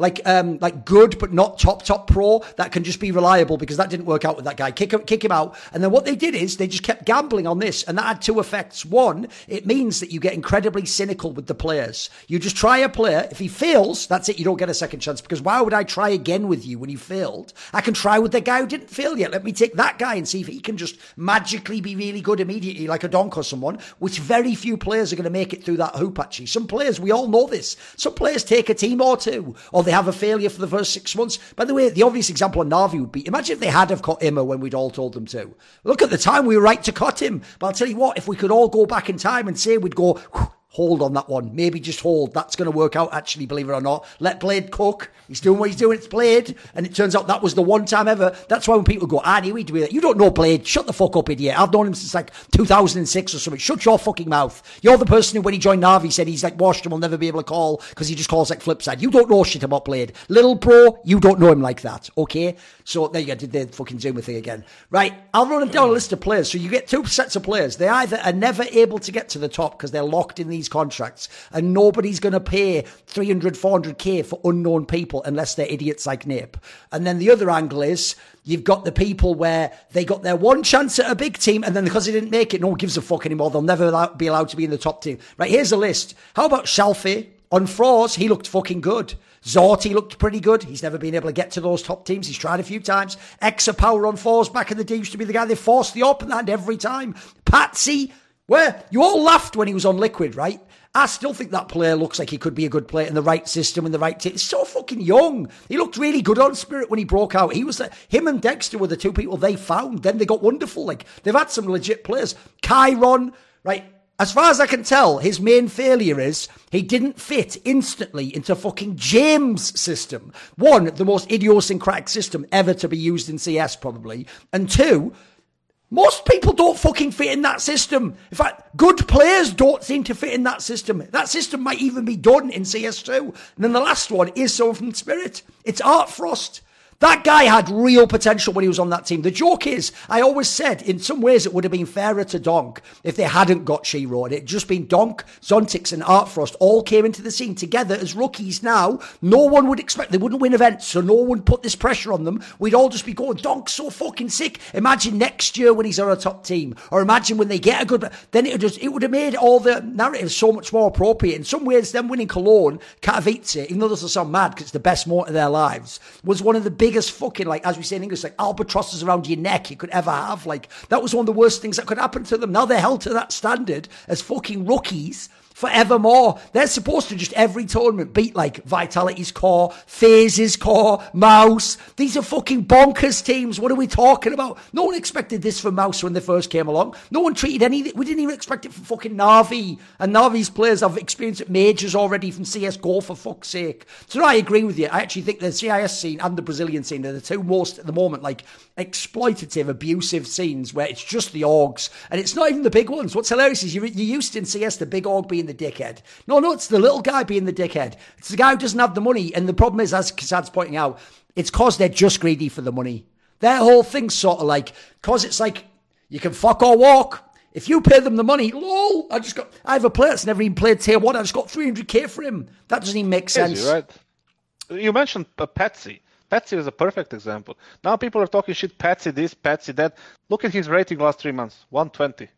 like good, but not top pro. That can just be reliable because that didn't work out with that guy. Kick him out. And then what they did is they just kept gambling on this. And that had two effects. One, it means that you get incredibly cynical with the players. You just try a player. If he fails, that's it. You don't get a second chance because why would I try again with you when you failed? I can try with the guy who didn't fail yet. Let me take that guy and see if he can just magically be really good immediately, like a Donk or someone, which very few players are going to make it through that hoop, actually. Some players, we all know this. Some players take a team or two, or they have a failure for the first 6 months. By the way, the obvious example of Na'Vi would be, imagine if they had have caught Imma when we'd all told them to. Look, at the time, we were right to cut him. But I'll tell you what, if we could all go back in time and say we'd go, hold on that one. Maybe just hold. That's going to work out, actually, believe it or not. Let Blade cook. He's doing what he's doing. It's Blade. And it turns out that was the one time ever. That's why when people go, I knew he'd do that. You don't know Blade. Shut the fuck up, idiot. I've known him since like 2006 or something. Shut your fucking mouth. You're the person who, when he joined Na'Vi, said he's like washed and will never be able to call because he just calls like Flipside. You don't know shit about Blade. Little bro, you don't know him like that. Okay? So there you go. Did the fucking Zoomer thing again. Right. I'll run down a list of players. So you get two sets of players. They either are never able to get to the top because they're locked in these contracts and nobody's going to pay 300, 400k for unknown people unless they're idiots like Nip. And then the other angle is you've got the people where they got their one chance at a big team and then because they didn't make it, no one gives a fuck anymore. They'll never be allowed to be in the top team. Right, here's a list. How about Shalfie? On Froze, he looked fucking good. Zorti looked pretty good. He's never been able to get to those top teams. He's tried a few times. Power on Fours back in the day used to be the guy they forced the open hand every time. Patsy, where you all laughed when he was on Liquid, right? I still think that player looks like he could be a good player in the right system, in the right team. He's so fucking young. He looked really good on Spirit when he broke out. He was him and Dexter were the two people they found. Then they got wonderful. Like, they've had some legit players. Chiron, right? As far as I can tell, his main failure is he didn't fit instantly into fucking James' system. One, the most idiosyncratic system ever to be used in CS, probably. And two, most people don't fucking fit in that system. In fact, good players don't seem to fit in that system. That system might even be done in CS2. And then the last one is someone from Spirit. It's Art Frost. That guy had real potential when he was on that team. The joke is, I always said, in some ways it would have been fairer to Donk if they hadn't got Shiro. And it had just been Donk, Zontix and Art Frost all came into the scene together as rookies now. No one would expect, they wouldn't win events, so no one would put this pressure on them. We'd all just be going, Donk's so fucking sick. Imagine next year when he's on a top team. Or imagine when they get a good, then it would have made all the narratives so much more appropriate. In some ways, them winning Cologne, Katowice, even though this will sound mad because it's the best moment of their lives, was one of the biggest fucking, like, as we say in English, like albatrosses around your neck you could ever have. Like, that was one of the worst things that could happen to them. Now they're held to that standard as fucking rookies forevermore. They're supposed to just every tournament beat like Vitality's core, FaZe's core, Mouse. These are fucking bonkers teams. What are we talking about? No one expected this from Mouse when they first came along. No one treated anything. We didn't even expect it from fucking Na'Vi. And Na'Vi's players have experience at majors already from CSGO, for fuck's sake. So I agree with you. I actually think the CIS scene and the Brazilian scene are the two most, at the moment, like exploitative, abusive scenes where it's just the orgs. And it's not even the big ones. What's hilarious is you're used in CS the big org being the dickhead. No, it's the little guy being the dickhead. It's the guy who doesn't have the money. And the problem is, as Kassad's pointing out, it's because they're just greedy for the money. Their whole thing's sort of like, because it's like, you can fuck or walk. If you pay them the money, lol, I have a player that's never even played tier 1. I just got 300k for him. That doesn't even make sense. Crazy, right? You mentioned Patsy. Patsy is a perfect example. Now people are talking shit, Patsy this, Patsy that. Look at his rating last 3 months, 120.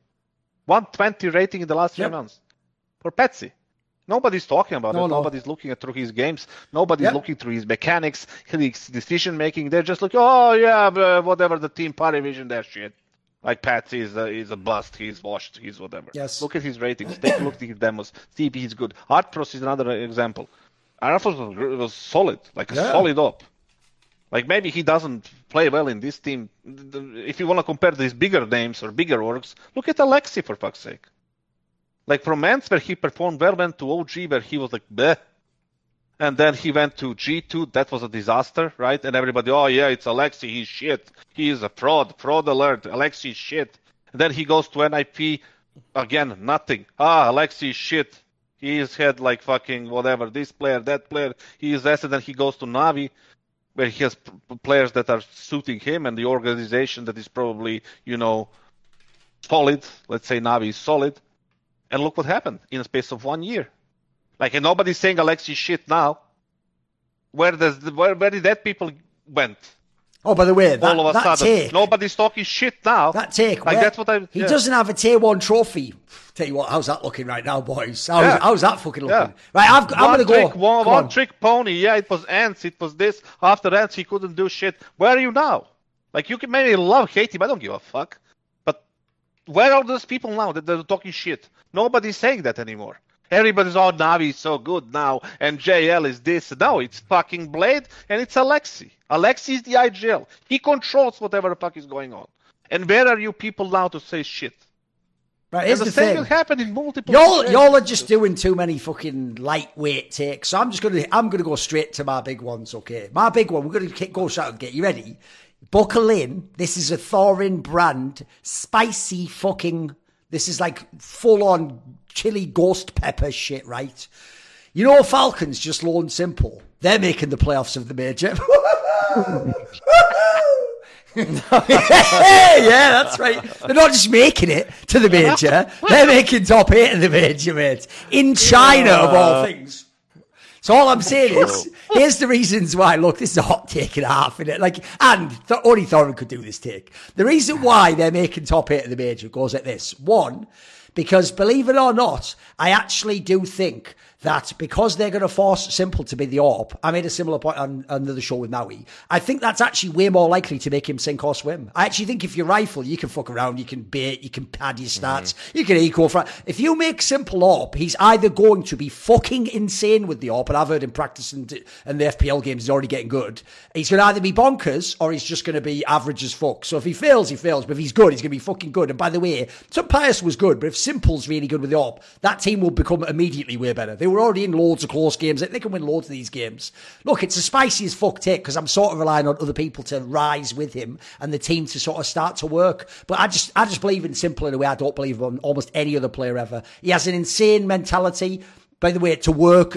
120 rating in the last 3 months. For Patsy. Nobody's talking about it. Nobody's looking through his games. Nobody's looking through his mechanics, his decision making. They're just like, oh yeah, whatever, the team party vision, that shit. Like Patsy is a bust. He's washed. He's whatever. Yes. Look at his ratings. Take a look at his demos. See if he's good. Artpros is another example. Artpros was solid, like a solid op. Like maybe he doesn't play well in this team. If you want to compare these bigger names or bigger orgs, look at Alexi for fuck's sake. Like from Ants where he performed well, went to OG where he was like bleh. And then he went to G2, that was a disaster, right? And everybody, oh yeah, it's Alexi, he's shit. He is a fraud alert, Alexi shit. And then he goes to NIP, again, nothing. Alexi shit. He's had like fucking whatever, this player, that player. He is S, and then he goes to Navi, where he has players that are suiting him and the organization that is probably, solid. Let's say Navi is solid. And look what happened in a space of 1 year. Like, and nobody's saying Alexi shit now. Where did that people went? Oh, by the way, all of a that sudden, take, nobody's talking shit now. That take, like that's what he doesn't have a tier 1 trophy. Tell you what, how's that looking right now, boys? How's that fucking looking? Yeah. Right, I'm gonna go. One trick pony. Yeah, it was Ants. It was this. After Ants, he couldn't do shit. Where are you now? Like, you can maybe hate him. I don't give a fuck. But where are those people now that they're talking shit? Nobody's saying that anymore. Everybody's, Navi is so good now, and JL is this. No, it's fucking Blade, and it's Alexi. Alexi is the IGL. He controls whatever the fuck is going on. And where are you people now to say shit? Right, here's the same thing. will happen in multiple. Y'all are just doing too many fucking lightweight takes. So I'm gonna go straight to my big ones. Okay, my big one. We're gonna go shout and get you ready. Buckle in. This is a Thorin brand spicy fucking. This is like full on chili ghost pepper shit, right? You know, Falcons, just low and simple. They're making the playoffs of the major. Yeah, that's right. They're not just making it to the major. They're making top 8 of the major, mate. In China, of all things. So all I'm saying is, here's the reasons why. Look, this is a hot take and a half, innit? Like, and only Thorin could do this take. The reason why they're making top 8 of the major goes like this. One, because believe it or not, I actually do think that because they're going to force Simple to be the AWP, I made a similar point on another show with Maui, I think that's actually way more likely to make him sink or swim. I actually think if you rifle, you can fuck around, you can bait, you can pad your stats, you can eco. If you make Simple AWP, he's either going to be fucking insane with the AWP, and I've heard him practicing in the FPL games, he's already getting good. He's going to either be bonkers, or he's just going to be average as fuck. So if he fails, he fails, but if he's good, he's going to be fucking good. And by the way, Tom Pius was good, but if Simple's really good with the AWP, that team will become immediately way better. They were already in loads of close games. They can win loads of these games. Look, it's a spicy as fuck take because I'm sort of relying on other people to rise with him and the team to sort of start to work. But I just believe in Simple in a way I don't believe on almost any other player ever. He has an insane mentality. By the way, to work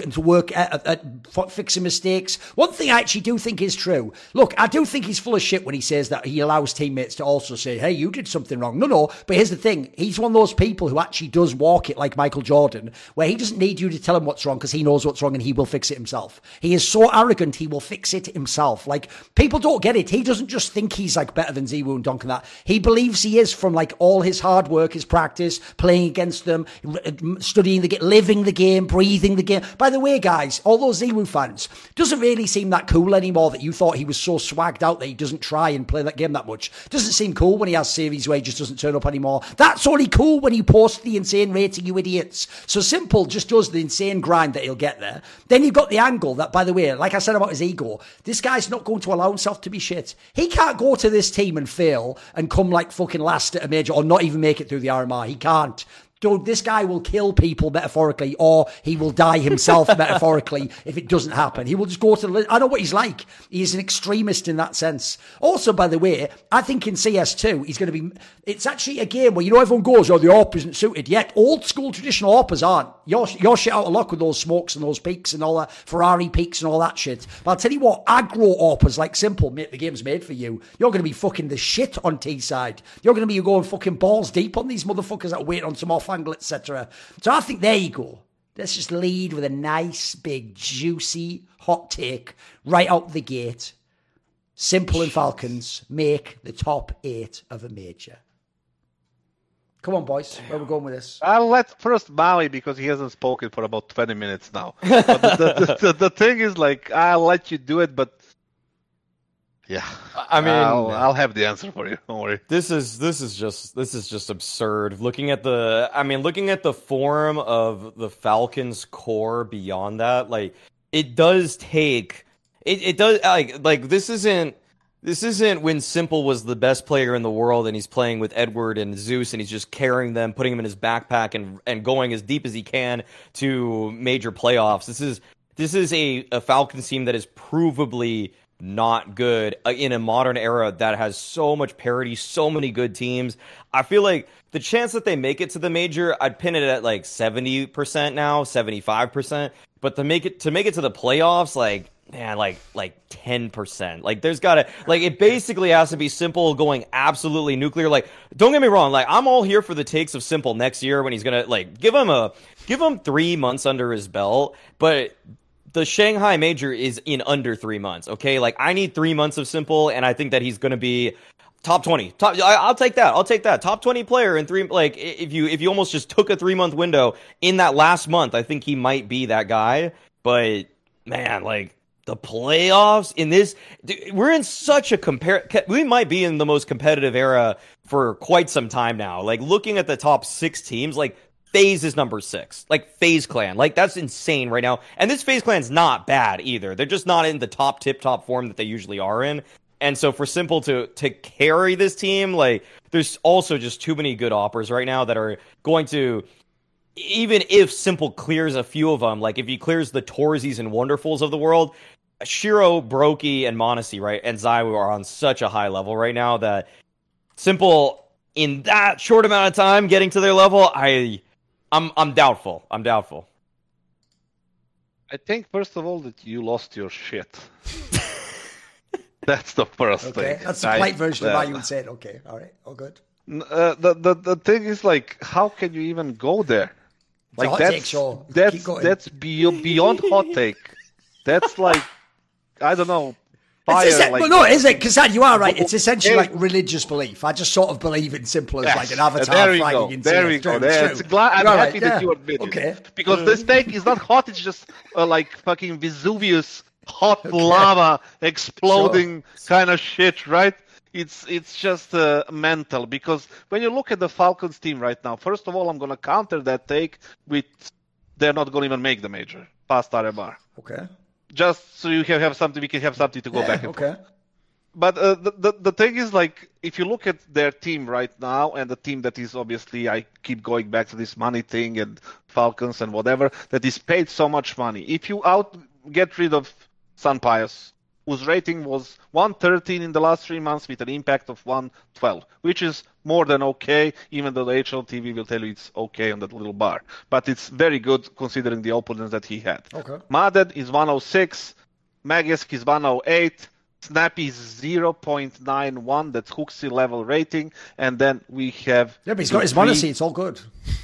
at fixing mistakes. One thing I actually do think is true. Look, I do think he's full of shit when he says that he allows teammates to also say, hey, you did something wrong. No. But here's the thing. He's one of those people who actually does walk it like Michael Jordan, where he doesn't need you to tell him what's wrong because he knows what's wrong and he will fix it himself. He is so arrogant, he will fix it himself. Like, people don't get it. He doesn't just think he's like better than Ziwu and Donk and that. He believes he is from like all his hard work, his practice, playing against them, studying the game, living the game, breathing the game. By the way, guys, all those Ziwu fans, doesn't really seem that cool anymore that you thought he was so swagged out that he doesn't try and play that game that much. Doesn't seem cool when he has series where he just doesn't turn up anymore. That's only cool when you post the insane rating, you idiots. So Simple just does the insane grind that he'll get there. Then you've got the angle that, by the way, like I said about his ego, this guy's not going to allow himself to be shit. He can't go to this team and fail and come like fucking last at a major or not even make it through the RMR. He can't. Dude, this guy will kill people metaphorically, or he will die himself metaphorically if it doesn't happen. He will just go to the... I know what he's like. He's an extremist in that sense. Also, by the way, I think in CS2, he's going to be... It's actually a game where, everyone goes, the AWP isn't suited yet. Old school traditional AWPers aren't. You're shit out of luck with those smokes and those peaks and all that, Ferrari peaks and all that shit. But I'll tell you what, aggro AWPers like Simple, mate, the game's made for you. You're going to be fucking the shit on T-side. You're going to be going fucking balls deep on these motherfuckers that wait on some off angle, etc. So I think there you go. Let's just lead with a nice, big, juicy, hot take right out the gate. Simple and Falcons make the top 8 of a major. Come on, boys. Where are we going with this? I'll let first Maui because he hasn't spoken for about 20 minutes now. But the thing is, like, I'll let you do it, but yeah, I mean, I'll have the answer for you. Don't worry. This is just absurd. Looking at the form of the Falcons core beyond that, like it does take it does like this isn't when Simple was the best player in the world and he's playing with Edward and Zeus and he's just carrying them, putting them in his backpack and going as deep as he can to major playoffs. This is a Falcons team that is provably not good in a modern era that has so much parity, so many good teams. I feel like the chance that they make it to the major, I'd pin it at like 70% now, 75%. But to make it to the playoffs, like, man, like 10%. Like there's gotta, like, it basically has to be Simple going absolutely nuclear. Like, don't get me wrong, like I'm all here for the takes of Simple next year when he's gonna like give him 3 months under his belt, but the Shanghai Major is in under 3 months, okay? Like, I need 3 months of Simple, and I think that he's going to be top 20. I'll take that. I'll take that. Top 20 player in 3, like, if you almost just took a 3-month window in that last month, I think he might be that guy. But, man, like, the playoffs in this, we're in such a we might be in the most competitive era for quite some time now. Like, looking at the top 6 teams, like, FaZe is number 6. Like, FaZe Clan. Like, that's insane right now. And this FaZe Clan's not bad either. They're just not in the tip-top form that they usually are in. And so for Simple to carry this team, like, there's also just too many good offers right now that are going to, even if Simple clears a few of them, like, if he clears the Torzies and Wonderfuls of the world, Shiro, Brokey, and Monacy, right, and ZywOo are on such a high level right now that Simple, in that short amount of time, getting to their level, I'm doubtful. I think, first of all, that you lost your shit. That's the first thing. That's the polite version of how you would say it. Okay, all right, all good. The thing is, like, how can you even go there? Like, that's beyond hot take. That's like, I don't know. Is it? Because you are right. It's essentially like religious belief. I just sort of believe in Simple as like an avatar flagging in There we go. I'm happy that you admit it. Because this take is not hot. It's just like fucking Vesuvius, hot lava, exploding kind of shit, right? It's just mental. Because when you look at the Falcons team right now, first of all, I'm going to counter that take with they're not going to even make the major past RMR. Okay. Just so you have something, we can have something to go back and forth. But the thing is, like, if you look at their team right now, and the team that is obviously, I keep going back to this money thing and Falcons and whatever, that is paid so much money. If you get rid of Sampaio, whose rating was 113 in the last 3 months with an impact of 112, which is more than okay, even though the HLTV will tell you it's okay on that little bar. But it's very good considering the opponents that he had. Okay. Madden is 106, Magisk is 108, Snappy is 0.91, that's Hooksy level rating, and then we have... Yeah, but he's got his Monacy, it's all good.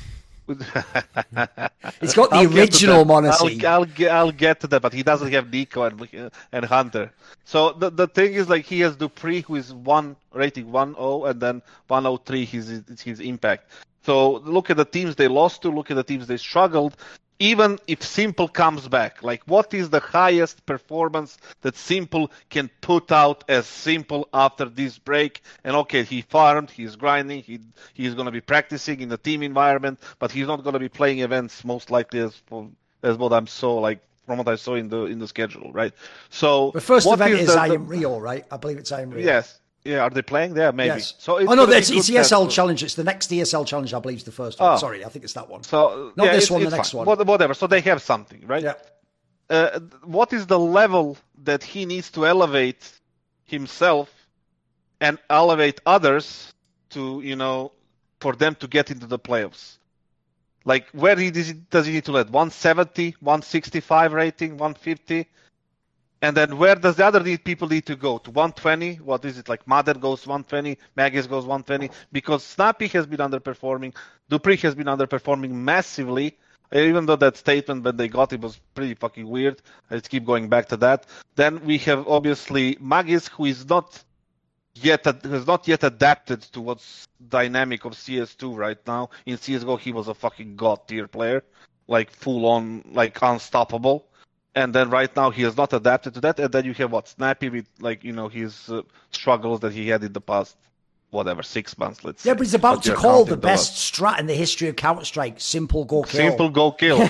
He's got the original Monacy. I'll get to that, but he doesn't have Nico and Hunter. So the thing is, like, he has Dupree, who is rating 1-0, and then 103 his impact. So look at the teams they lost to, look at the teams they struggled. Even if Simple comes back, like, what is the highest performance that Simple can put out as Simple after this break? And okay, he farmed, he's grinding, he's going to be practicing in the team environment, but he's not going to be playing events most likely as what I'm from what I saw in the schedule, right? So the first event is I Am Real, right? I believe it's I Am Real. Yes. Yeah, are they playing there? Maybe. Yes. So it's it's ESL Challenge. It's the next ESL Challenge, I believe, is the first one. Sorry, I think it's that one. So not this one, the next one. Whatever. So they have something, right? Yeah. What is the level that he needs to elevate himself and elevate others to, for them to get into the playoffs? Like, where does he need to let? 170, 165 rating, 150? And then where does the other people need to go? To 120? What is it? Like, Madden goes 120, Magisk goes 120? Because Snappy has been underperforming, Dupree has been underperforming massively, even though that statement when they got it was pretty fucking weird. Let's keep going back to that. Then we have, obviously, Magisk, who has not yet adapted to what's dynamic of CS2 right now. In CSGO, he was a fucking god tier player, like, full on, like, unstoppable. And then right now he has not adapted to that. And then you have Snappy with, like, his struggles that he had in the past. whatever, 6 months, let's say. Yeah, but he's about to call the best strat in the history of Counter-Strike Simple Go Kill. Simple Go Kill.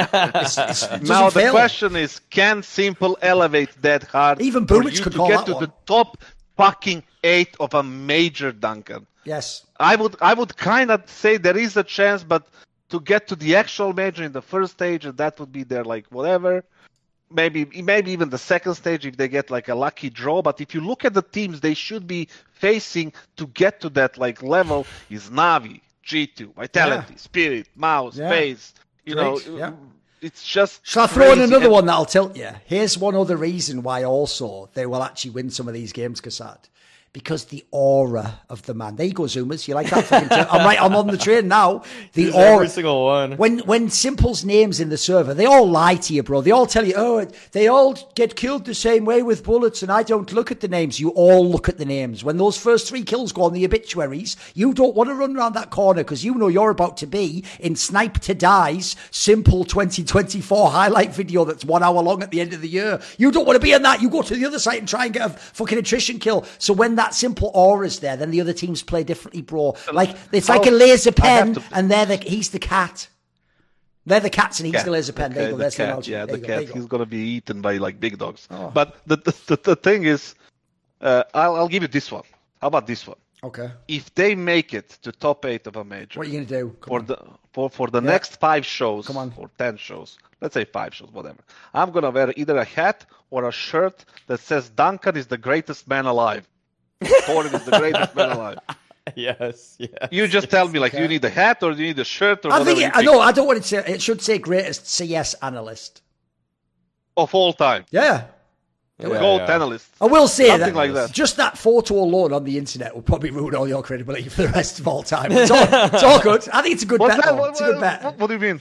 Now the question is, can Simple elevate that hard even Boomich could call get that to the top fucking 8 of a major, Duncan? Yes. I would kind of say there is a chance, but to get to the actual major in the first stage, and that would be their like whatever. Maybe even the second stage if they get like a lucky draw. But if you look at the teams they should be facing to get to that like level is Na'Vi, G2, Vitality, Spirit, Mouse, FaZe. You know, it's just. Shall I throw in another one that'll tilt you? Here's one other reason why also they will actually win some of these games, Kassad. Because the aura of the man. There you go, Zoomers. You like that fucking term? I'm on the train now. The Use aura. Every single one. When Simple's name's in the server, they all lie to you, bro. They all tell you, oh, they all get killed the same way with bullets, and I don't look at the names. You all look at the names. When those first 3 kills go on the obituaries, you don't want to run around that corner because you know you're about to be in Snipe to Die's Simple 2024 highlight video that's 1 hour long at the end of the year. You don't want to be in that. You go to the other side and try and get a fucking attrition kill. So when that Simple aura's there, then the other teams play differently, bro. Like it's like a laser pen, and he's the cat. They're the cats, and he's the laser pen. There you go. The cat, the cat. He's gonna be eaten by like big dogs. Oh. But the thing is, I'll give you this one. How about this one? Okay. If they make it to top 8 of a major, what are you gonna do? For the next 5 shows or 10 shows, let's say 5 shows, whatever. I'm gonna wear either a hat or a shirt that says Duncan is the greatest man alive. Thorin is the greatest man alive. Yes. You just tell me, like, you need a hat or you need a shirt or whatever. I don't want it to say. It should say greatest CS analyst of all time. Yeah. Gold analyst. I will say something like that. Just that photo alone on the internet will probably ruin all your credibility for the rest of all time. It's all good. I think it's a good bet. It's a good bet. What do you mean?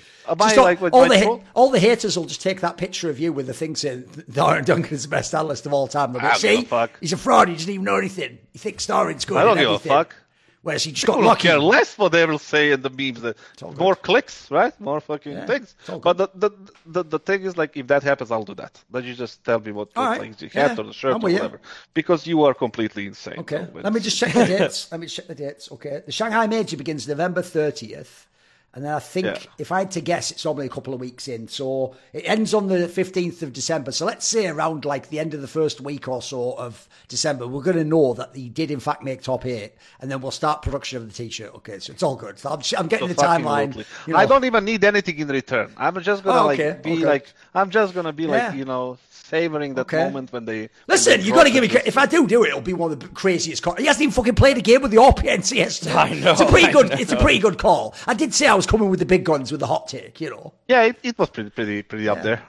All the haters will just take that picture of you with the thing saying Thorin Duncan is the best analyst of all time. Like, see, he's a fraud. He doesn't even know anything. He thinks Thorin's good. I don't give a fuck. Whereas he just got lucky. Care less what they will say in the memes. More clicks, right? More fucking things. But the thing is, like, if that happens, I'll do that. Then you just tell me what things you had or the shirt or whatever. Because you are completely insane. Okay. Let me just check the dates. Okay. The Shanghai Major begins November 30th. And then I think, if I had to guess, it's probably a couple of weeks in. So it ends on the 15th of December. So let's say around like the end of the first week or so of December, we're going to know that he did in fact make top 8. And then we'll start production of the T-shirt. Okay, so it's all good. So I'm getting the timeline. You know. I don't even need anything in return. I'm just going to I'm just going to be like, you know, savoring that moment when they... Listen, you got to give me credit. If I do it, it'll be one of the craziest calls. He hasn't even fucking played a game with the RPN yesterday. I know. It's a pretty good call. I did say I was coming with the big guns with the hot take, you know. Yeah, it was pretty up there.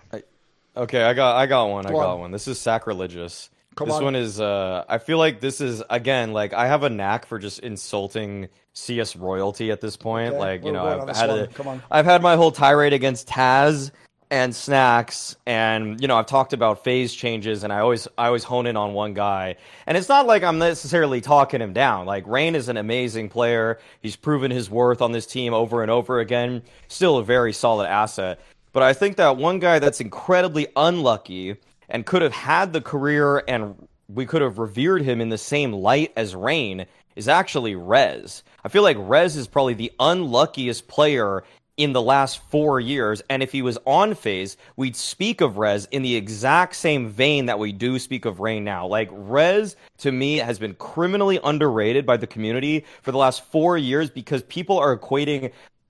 I got one. This is sacrilegious. This one is, I feel like this is, again, like, I have a knack for just insulting CS royalty at this point. Like, you know, I've had my whole tirade against Taz and Snacks, and you know, I've talked about phase changes, and I always hone in on one guy. And it's not like I'm necessarily talking him down. Like, Rain is an amazing player. He's proven his worth on this team over and over again. Still a very solid asset. But I think that one guy that's incredibly unlucky and could have had the career, and we could have revered him in the same light as Rain, is actually Rez. I feel like Rez is probably the unluckiest player in the last 4 years, and if he was on FaZe, we'd speak of Rez in the exact same vein that we do speak of Rain now. Like, Rez, to me, has been criminally underrated by the community for the last 4 years because people are equating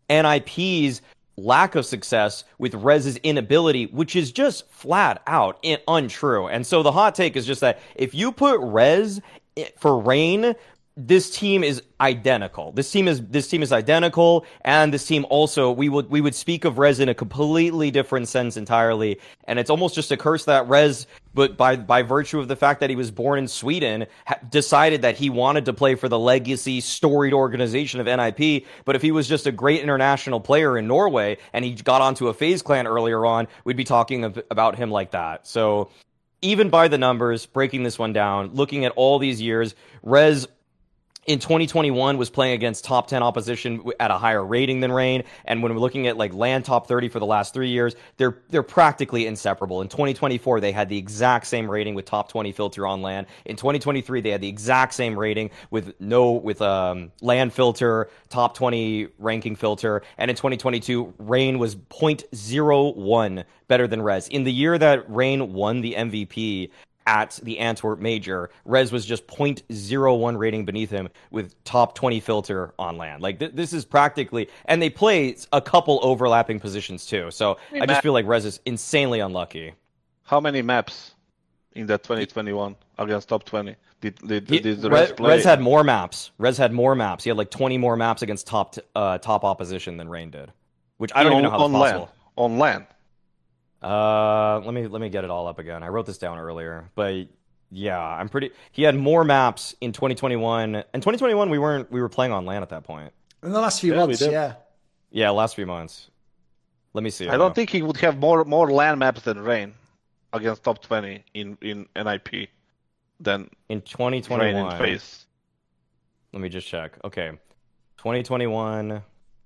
NIP's lack of success with Rez's inability, which is just flat out untrue. And so the hot take is just that if you put Rez for Rain, this team is identical. This team is identical, and this team also we would speak of Rez in a completely different sense entirely. And it's almost just a curse that Rez, but by virtue of the fact that he was born in Sweden, decided that he wanted to play for the legacy storied organization of NIP. But if he was just a great international player in Norway and he got onto a FaZe clan earlier on, we'd be talking about him like that. So even by the numbers, breaking this one down, looking at all these years, Rez in 2021 was playing against top 10 opposition at a higher rating than Reign. And when we're looking at like LAN top 30 for the last 3 years, they're practically inseparable. In 2024, they had the exact same rating with top 20 filter on LAN. In 2023, they had the exact same rating with LAN filter, top 20 ranking filter. And in 2022, Reign was 0.01 better than Rez. In the year that Reign won the MVP at the Antwerp Major, Rez was just 0.01 rating beneath him with top 20 filter on LAN. Like, this is practically... And they play a couple overlapping positions, too. So I just feel like Rez is insanely unlucky. How many maps in that 2021 against top 20 did the Rez play? Rez had more maps. Rez had more maps. He had like 20 more maps against top opposition than Reign did. Which I don't even know how that's possible. On LAN. Let me get it all up again. I wrote this down earlier, but yeah, he had more maps in 2021. In 2021, we were playing on LAN at that point. In the last few months, yeah. Yeah, last few months. Let me see. I don't think he would have more LAN maps than Reign against top 20 in NIP than in 2021. Reign in FaZe. Let me just check. Okay. 2021.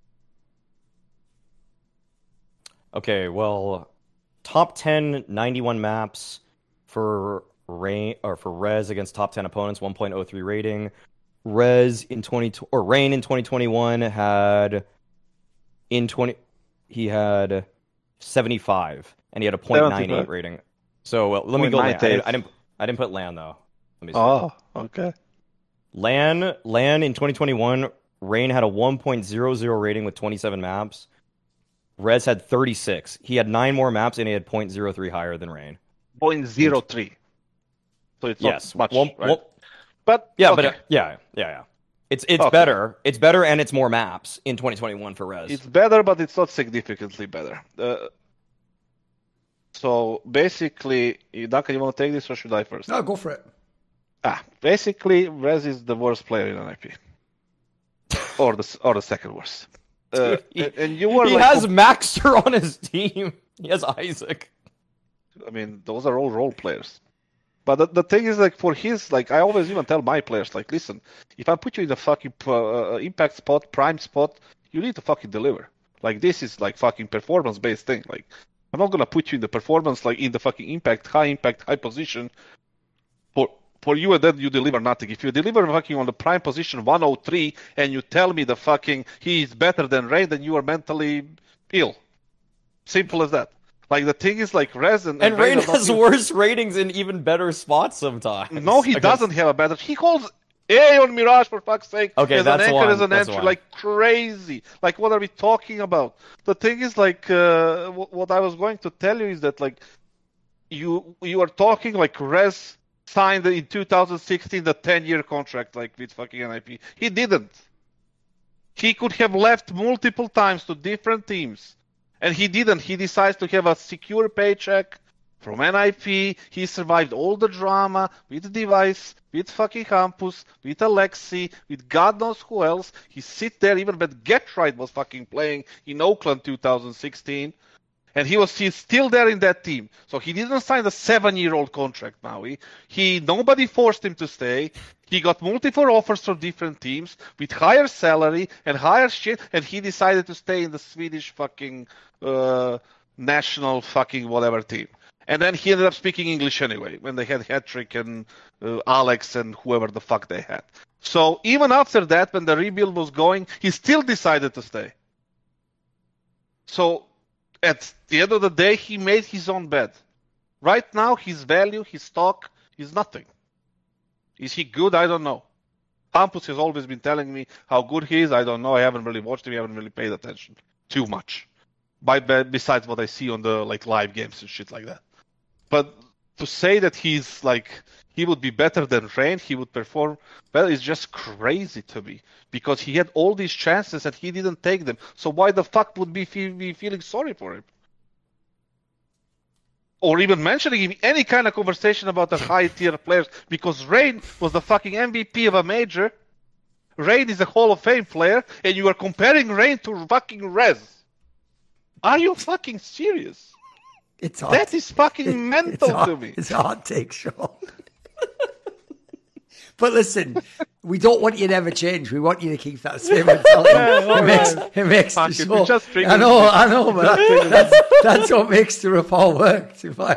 Okay, well, top 10 91 maps for Reign or for Rez against top 10 opponents, 1.03 rating. Reign in 2021 had he had 75 and he had a 0.98 rating. So let me go LAN. I didn't put LAN though. Let me see. Oh, okay. LAN in 2021, Reign had a 1.00 rating with 27 maps. Rez had 36. He had 9 more maps, and he had 0.03 higher than Reign. 0.03. So it's not much, right? But yeah, okay. Yeah. It's okay. Better. It's better, and it's more maps in 2021 for Rez. It's better, but it's not significantly better. So basically, Duncan, you want to take this, or should I first? No, go for it. Basically, Rez is the worst player in NIP, or the second worst. Dude, and you were has Maxter on his team. He has Isaac. I mean, those are all role players. But the thing is, like, for his, like, I always even tell my players, like, listen, if I put you in the fucking impact spot, prime spot, you need to fucking deliver. Like, this is, like, fucking performance-based thing. Like, I'm not gonna put you in the performance, like, in the fucking impact, high position for you, and then you deliver nothing. If you deliver fucking on the prime position 103 and you tell me the fucking he is better than Reign, then you are mentally ill. Simple as that. Like, the thing is, like, Rez and Reign has worse ratings in even better spots sometimes. No, he doesn't have a better. He holds A on Mirage, for fuck's sake. Okay, as an anchor, as an entry, like crazy. Like, what are we talking about? The thing is, like, what I was going to tell you is that, like, you are talking like Rez signed in 2016 the 10-year contract, like, with fucking NIP. He didn't. He could have left multiple times to different teams, and he didn't. He decides to have a secure paycheck from NIP. He survived all the drama with Device, with fucking Campus, with Alexi, with God knows who else. He sit there, even when GetRight was fucking playing in Oakland 2016. And he's still there in that team. So he didn't sign a 7-year-old contract now. Nobody forced him to stay. He got multiple offers from different teams with higher salary and higher shit, and he decided to stay in the Swedish fucking national fucking whatever team. And then he ended up speaking English anyway, when they had Hattrick and Alex and whoever the fuck they had. So even after that, when the rebuild was going, he still decided to stay. So at the end of the day, he made his own bed. Right now, his value, his stock, is nothing. Is he good? I don't know. Campus has always been telling me how good he is. I don't know. I haven't really watched him. I haven't really paid attention too much. Besides what I see on the live games and shit like that. But to say that he's he would be better than Reign, he would perform well, is just crazy to me. Because he had all these chances and he didn't take them. So why the fuck would be feeling sorry for him? Or even mentioning any kind of conversation about the high tier players, because Reign was the fucking MVP of a major. Reign is a Hall of Fame player, and you are comparing Reign to fucking Rez. Are you fucking serious? That is fucking mental to me. It's a hot take, Sean. But listen, we don't want you to ever change. We want you to keep that same mentality. It makes the show. I know, but that's what makes the rapport work.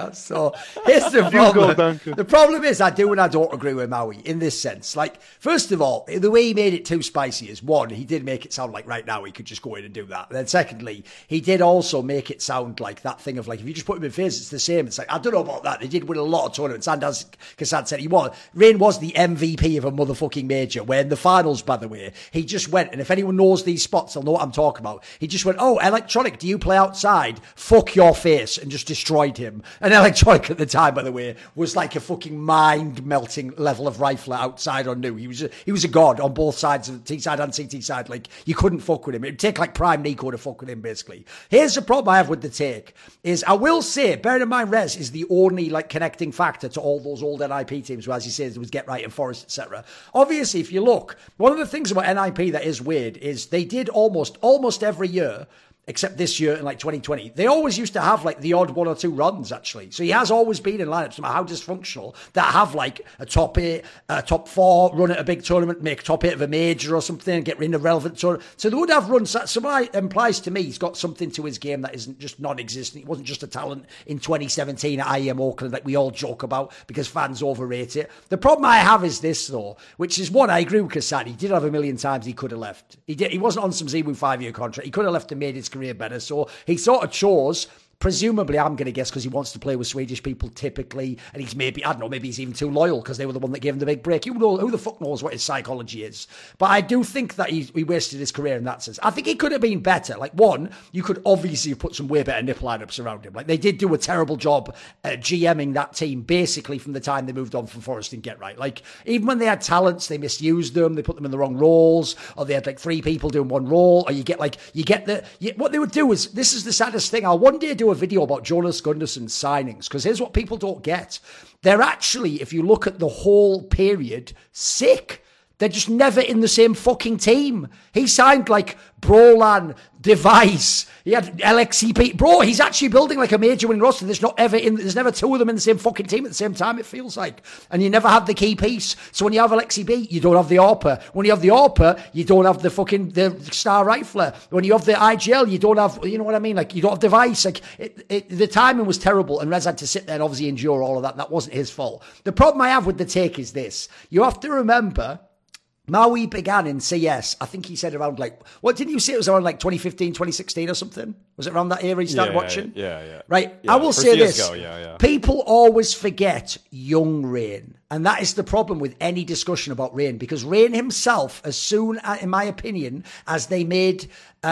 So here's the problem. The problem is I do and I don't agree with Maui in this sense. Like, first of all, the way he made it too spicy is, one, he did make it sound like right now he could just go in and do that. And then secondly, he did also make it sound like that thing of like, if you just put him in phase, it's the same. It's like, I don't know about that. They did win a lot of tournaments. And as Kassad said, Rain was the MVP of a motherfucking major, where in the finals, by the way, he just went, and if anyone knows these spots, they'll know what I'm talking about. He just went, oh, Electronic, do you play outside? Fuck your face, and just destroyed him. And Electronic at the time, by the way, was like a fucking mind-melting level of rifler outside or new. He was a god on both sides of the T side and CT side. Like, you couldn't fuck with him. It'd take like Prime Nico to fuck with him, basically. Here's the problem I have with the take, is I will say, bear in mind, Rez is the only like connecting factor to all those old NIP teams, where, as he says, it was Get Right and Forest, etc. Obviously, if you look, one of the things about NIP that is weird is they did almost every year, except this year in like 2020, they always used to have like the odd 1 or 2 runs, actually. So he has always been in lineups, no matter how dysfunctional, that have like a top 8, top 4 run at a big tournament, make top 8 of a major or something, and get in a relevant tournament. So they would have runs. That implies to me he's got something to his game that isn't just non-existent. He wasn't just a talent in 2017 at IEM Auckland that we all joke about because fans overrate it. The problem I have is this, though, which is one, I agree with Kassad. He did have a million times he could have left. He wasn't on some Zebu 5-year contract. He could have left and made his career better. So he sort of chose, presumably, I'm going to guess, because he wants to play with Swedish people typically, and he's maybe, I don't know, maybe he's even too loyal because they were the one that gave him the big break. Who the fuck knows what his psychology is? But I do think that he wasted his career in that sense. I think he could have been better. Like, one, you could obviously have put some way better nip lineups around him. Like, they did do a terrible job at GMing that team basically from the time they moved on from Forest and Get Right. Like, even when they had talents, they misused them, they put them in the wrong roles, or they had like 3 people doing one role, or what they would do is, this is the saddest thing, I'll one day do a video about Jonas Gundersson's signings, because here's what people don't get. They're actually, if you look at the whole period, sick. They're just never in the same fucking team. He signed like Brolan, Device. He had LXCP. Bro, he's actually building like a major winning roster. There's never 2 of them in the same fucking team at the same time, it feels like. And you never have the key piece. So when you have LXCP, you don't have the ARPA. When you have the ARPA, you don't have the Star Rifler. When you have the IGL, you don't have, you know what I mean? Like, you don't have Device. Like, the timing was terrible, and Rez had to sit there and obviously endure all of that. And that wasn't his fault. The problem I have with the take is this. You have to remember, Maui began in CS, I think he said around like, what didn't you say it was around like 2015, 2016 or something? Was it around that era he started watching? Yeah. Right, yeah. I will say CSGO, this. People always forget young Rain. And that is the problem with any discussion about Rain, because Rain himself, as soon, in my opinion, as they made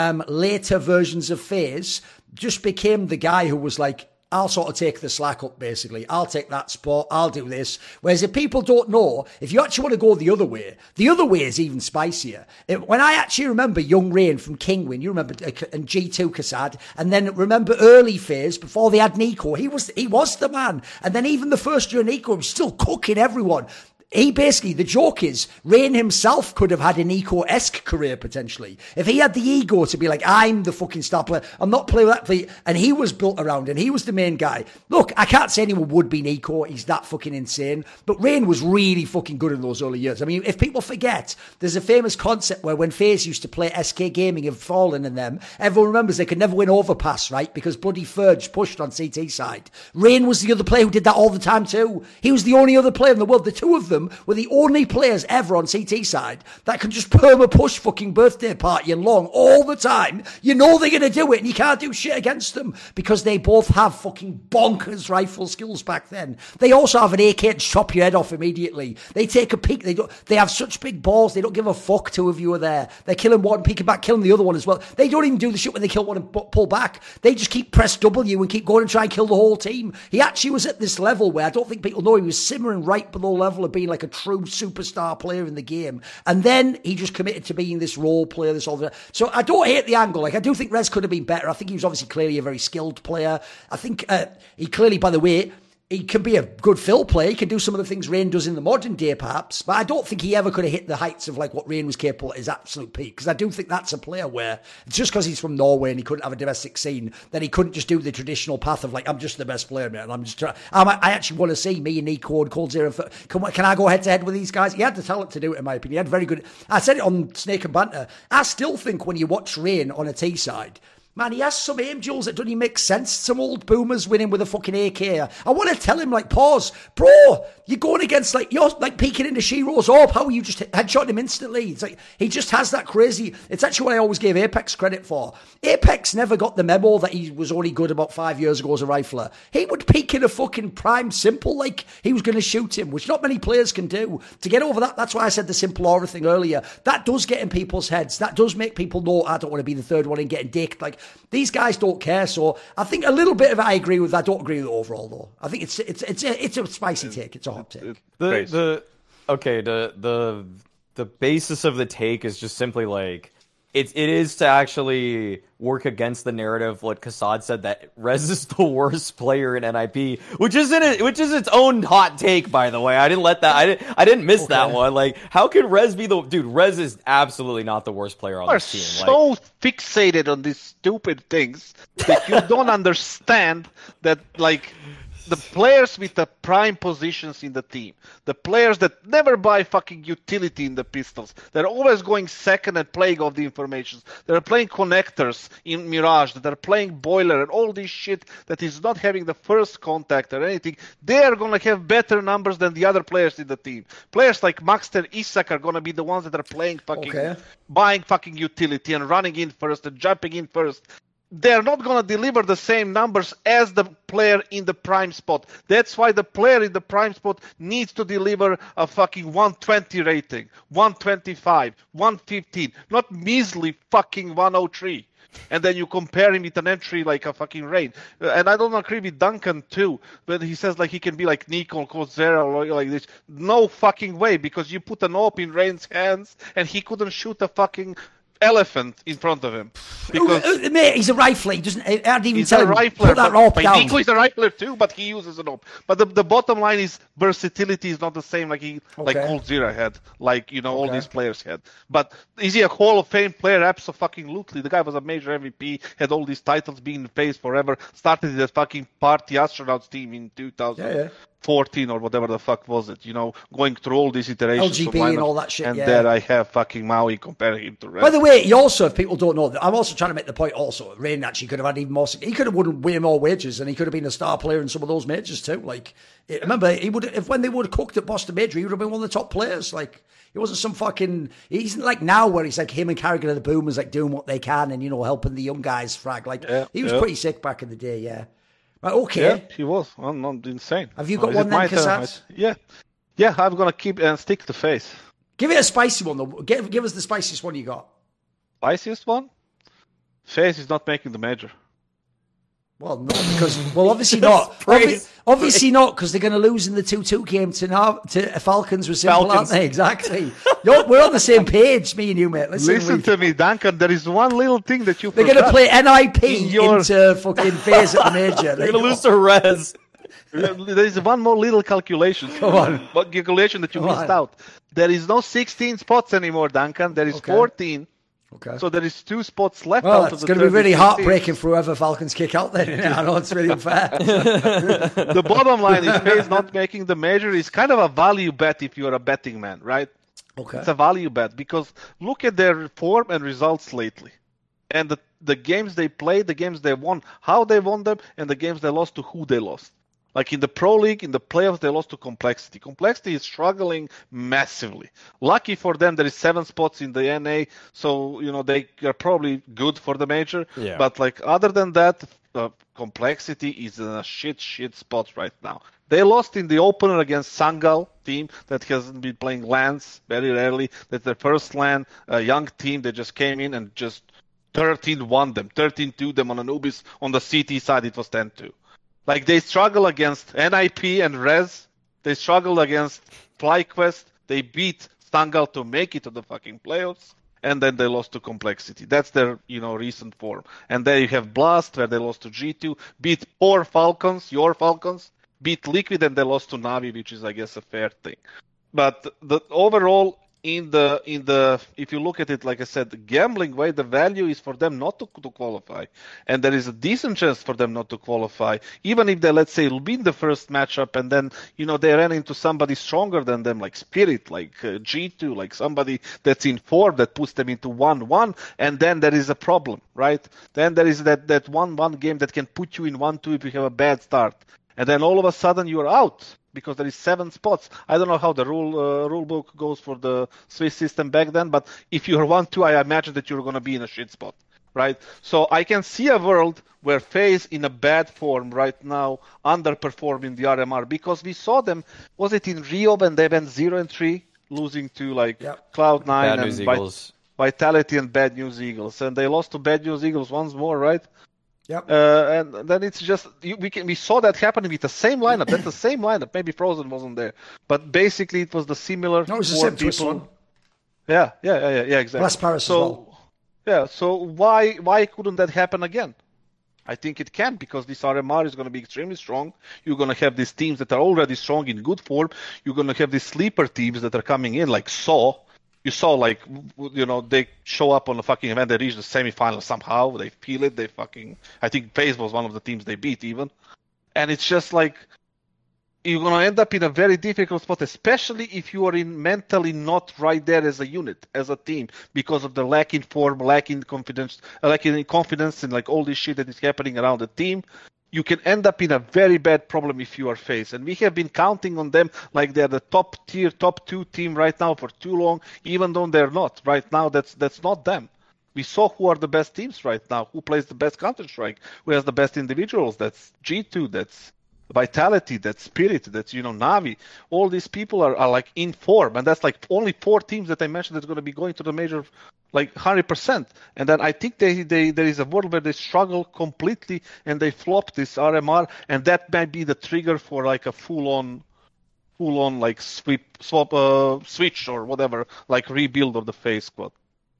later versions of FaZe, just became the guy who was like, I'll sort of take the slack up, basically. I'll take that spot. I'll do this. Whereas if people don't know, if you actually want to go the other way is even spicier. When I actually remember young Rain from Kingwin, you remember, and G2 Kassad, and then remember early FaZe, before they had Nico, he was the man. And then even the first year Nico was still cooking everyone. He basically, the joke is, Rain himself could have had an Nico-esque career potentially. If he had the ego to be like, I'm the fucking star player, I'm not playing that play, and he was built around, and he was the main guy. Look, I can't say anyone would be Nico, he's that fucking insane, but Rain was really fucking good in those early years. I mean, if people forget, there's a famous concept where when FaZe used to play SK Gaming and Fallen in them, everyone remembers they could never win Overpass, right? Because bloody Furge pushed on CT side. Rain was the other player who did that all the time too. He was the only other player in the world. The two of them were the only players ever on CT side that can just perma push fucking birthday party and long all the time. You know they're going to do it, and you can't do shit against them because they both have fucking bonkers rifle skills back then. They also have an AK to chop your head off immediately. They take a peek. They have such big balls. They don't give a fuck two of you are there. They're killing one, peeking back, killing the other one as well. They don't even do the shit when they kill one and pull back. They just keep press W and keep going and try and kill the whole team. He actually was at this level where I don't think people know he was simmering right below level of being like a true superstar player in the game. And then he just committed to being this role player, this all that. So I don't hate the angle. Like, I do think Rez could have been better. I think he was obviously clearly a very skilled player. I think he clearly, by the way, he can be a good fill player. He can do some of the things Rain does in the modern day, perhaps. But I don't think he ever could have hit the heights of like what Rain was capable at his absolute peak. Because I do think that's a player where it's just because he's from Norway and he couldn't have a domestic scene, that he couldn't just do the traditional path of like, I'm just the best player, man. I'm just. I actually want to see me and Nico and Cold Zero. Can I go head to head with these guys? He had the talent to do it, in my opinion. He had very good. I said it on Snake and Banter. I still think when you watch Rain on a T side, man, he has some aim duels that don't even make sense. Some old boomers winning with a fucking AK. I want to tell him, like, pause. Bro, you're going against, like, you're, like, peeking into Shiro's orb. How you just headshot him instantly? It's like, he just has that crazy... It's actually what I always gave Apex credit for. Apex never got the memo that he was only good about 5 years ago as a rifler. He would peek in a fucking prime simple, like, he was going to shoot him, which not many players can do. To get over that, that's why I said the simple aura thing earlier. That does get in people's heads. That does make people know, I don't want to be the third one in getting dicked. Like, these guys don't care, so I think a little bit of it I agree with. I don't agree with it overall, though. I think it's a spicy take. It's a hot take. The basis of the take is just simply like it is to actually work against the narrative. What Kassad said, that Rez is the worst player in NIP, which is its own hot take, by the way. I didn't miss that one. Like, how could Rez be the dude? Rez is absolutely not the worst player on this team. So fixated on these stupid things that you don't understand that, like, the players with the prime positions in the team, the players that never buy fucking utility in the pistols, they're always going second and playing off the informations. They're playing connectors in Mirage, that are playing Boiler and all this shit that is not having the first contact or anything. They are going to have better numbers than the other players in the team. Players like Maxter, Isak are going to be the ones that are playing fucking, buying fucking utility and running in first and jumping in first. They're not going to deliver the same numbers as the player in the prime spot. That's why the player in the prime spot needs to deliver a fucking 120 rating, 125, 115, not measly fucking 103. And then you compare him with an entry like a fucking Rain. And I don't agree with Duncan too, but he says like he can be like Nico or Kozera or like this. No fucking way, because you put an AWP in Rain's hands and he couldn't shoot a fucking elephant in front of him. Because mate, he's a rifler. He doesn't. I didn't even he's tell a him rifler, put that AWP down. Nico is a rifler too, but he uses an AWP. But the bottom line is versatility is not the same like Cold Zero had, like all these players had. But is he a Hall of Fame player? Absolutely. The guy was a major MVP, had all these titles being in the face forever. Started the fucking party astronauts team in 2014 or whatever the fuck was it, going through all these iterations. LGB and all that shit, and there I have fucking Maui comparing him to Red. By the way, he also, if people don't know, I'm also trying to make the point also, Rain actually could have had even more, he could have won way more wages and he could have been a star player in some of those majors too. Like, remember, he would, when they would have cooked at Boston Major, he would have been one of the top players. Like, he wasn't some fucking, he's like now where he's like him and Carrigan are the boomers, like doing what they can and, helping the young guys frag. Like, he was pretty sick back in the day, yeah. Right, okay. Yeah, he was. I'm insane. Have you got one then, Kassad? Yeah, I'm going to keep and stick to Face. Give it a spicy one, though. Give us the spiciest one you got. Spiciest one? Face is not making the major. Well, no, because obviously not. Obviously not, because they're going to lose in the 2-2 game to Falcons with Simple, aren't they? Exactly. We're on the same page, me and you, mate. Listen to me, Duncan. There is one little thing that you. They're going to play NIP into fucking phase at the major. They're going to lose to Rez. There is one more little calculation. Come on. What calculation that you missed out? There is no 16 spots anymore, Duncan. There is 14. Okay. So there is 2 spots left. Well, it's going to be really heartbreaking for whoever Falcons kick out there. I know it's really unfair. The bottom line is FaZe not making the major is kind of a value bet if you're a betting man, right? Okay. It's a value bet because look at their form and results lately. And the games they played, the games they won, how they won them, and the games they lost to who they lost. Like in the Pro League, in the playoffs, they lost to Complexity. Complexity is struggling massively. Lucky for them, there is 7 spots in the NA, so they are probably good for the major. Yeah. But like other than that, Complexity is in a shit spot right now. They lost in the opener against Sangal team that hasn't been playing LANs very rarely. That's their first LAN, a young team that just came in and just 13-1 them, 13-2 them on Anubis. On the CT side, it was 10-2. Like, they struggle against NIP and Rez. They struggle against FlyQuest. They beat Stangal to make it to the fucking playoffs. And then they lost to Complexity. That's their, recent form. And then you have Blast, where they lost to G2. Beat your Falcons, beat Liquid and they lost to Navi, which is, I guess, a fair thing. But the overall, in the if you look at it, like I said, the gambling way, the value is for them not to qualify, and there is a decent chance for them not to qualify, even if they, let's say, will be in the first matchup, and then they ran into somebody stronger than them, like Spirit, like G2, like somebody that's in form that puts them into 1-1, and then there is a problem, right? Then there is that 1-1 game that can put you in 1-2 if you have a bad start, and then all of a sudden you're out. Because there is 7 spots. I don't know how the rule book goes for the Swiss system back then, but if you're 1-2, I imagine that you're going to be in a shit spot, right? So I can see a world where FaZe in a bad form right now underperforming the RMR, because we saw them, was it in Rio when they went 0-3, losing to Cloud9 and Vitality and Bad News Eagles, and they lost to Bad News Eagles once more, right? Yep. And then it's just we saw that happening with the same lineup. That's the same lineup. Maybe Frozen wasn't there, but basically it was the similar. No, it was the same Twist one. Yeah, exactly. Plus Paris as well. Yeah, so why couldn't that happen again? I think it can, because this RMR is going to be extremely strong. You're going to have these teams that are already strong in good form. You're going to have these sleeper teams that are coming in, like Saw. You saw, like, they show up on a fucking event, they reach the semifinals somehow, they feel it, I think FaZe was one of the teams they beat even. And it's just like, you're going to end up in a very difficult spot, especially if you are mentally not right there as a unit, as a team, because of the lack in form, lack in confidence, and like all this shit that is happening around the team. You can end up in a very bad problem if you are FaZe. And we have been counting on them like they're the top tier, top 2 team right now for too long, even though they're not. Right now, that's not them. We saw who are the best teams right now, who plays the best Counter-Strike, who has the best individuals. That's G2, that's Vitality, that's Spirit, that's, Navi. All these people are like in form. And that's like only 4 teams that I mentioned that's going to be going to the major, like 100%. And then I think there is a world where they struggle completely and they flop this RMR, and that might be the trigger for like a full-on like switch or whatever, like rebuild of the FaZe squad.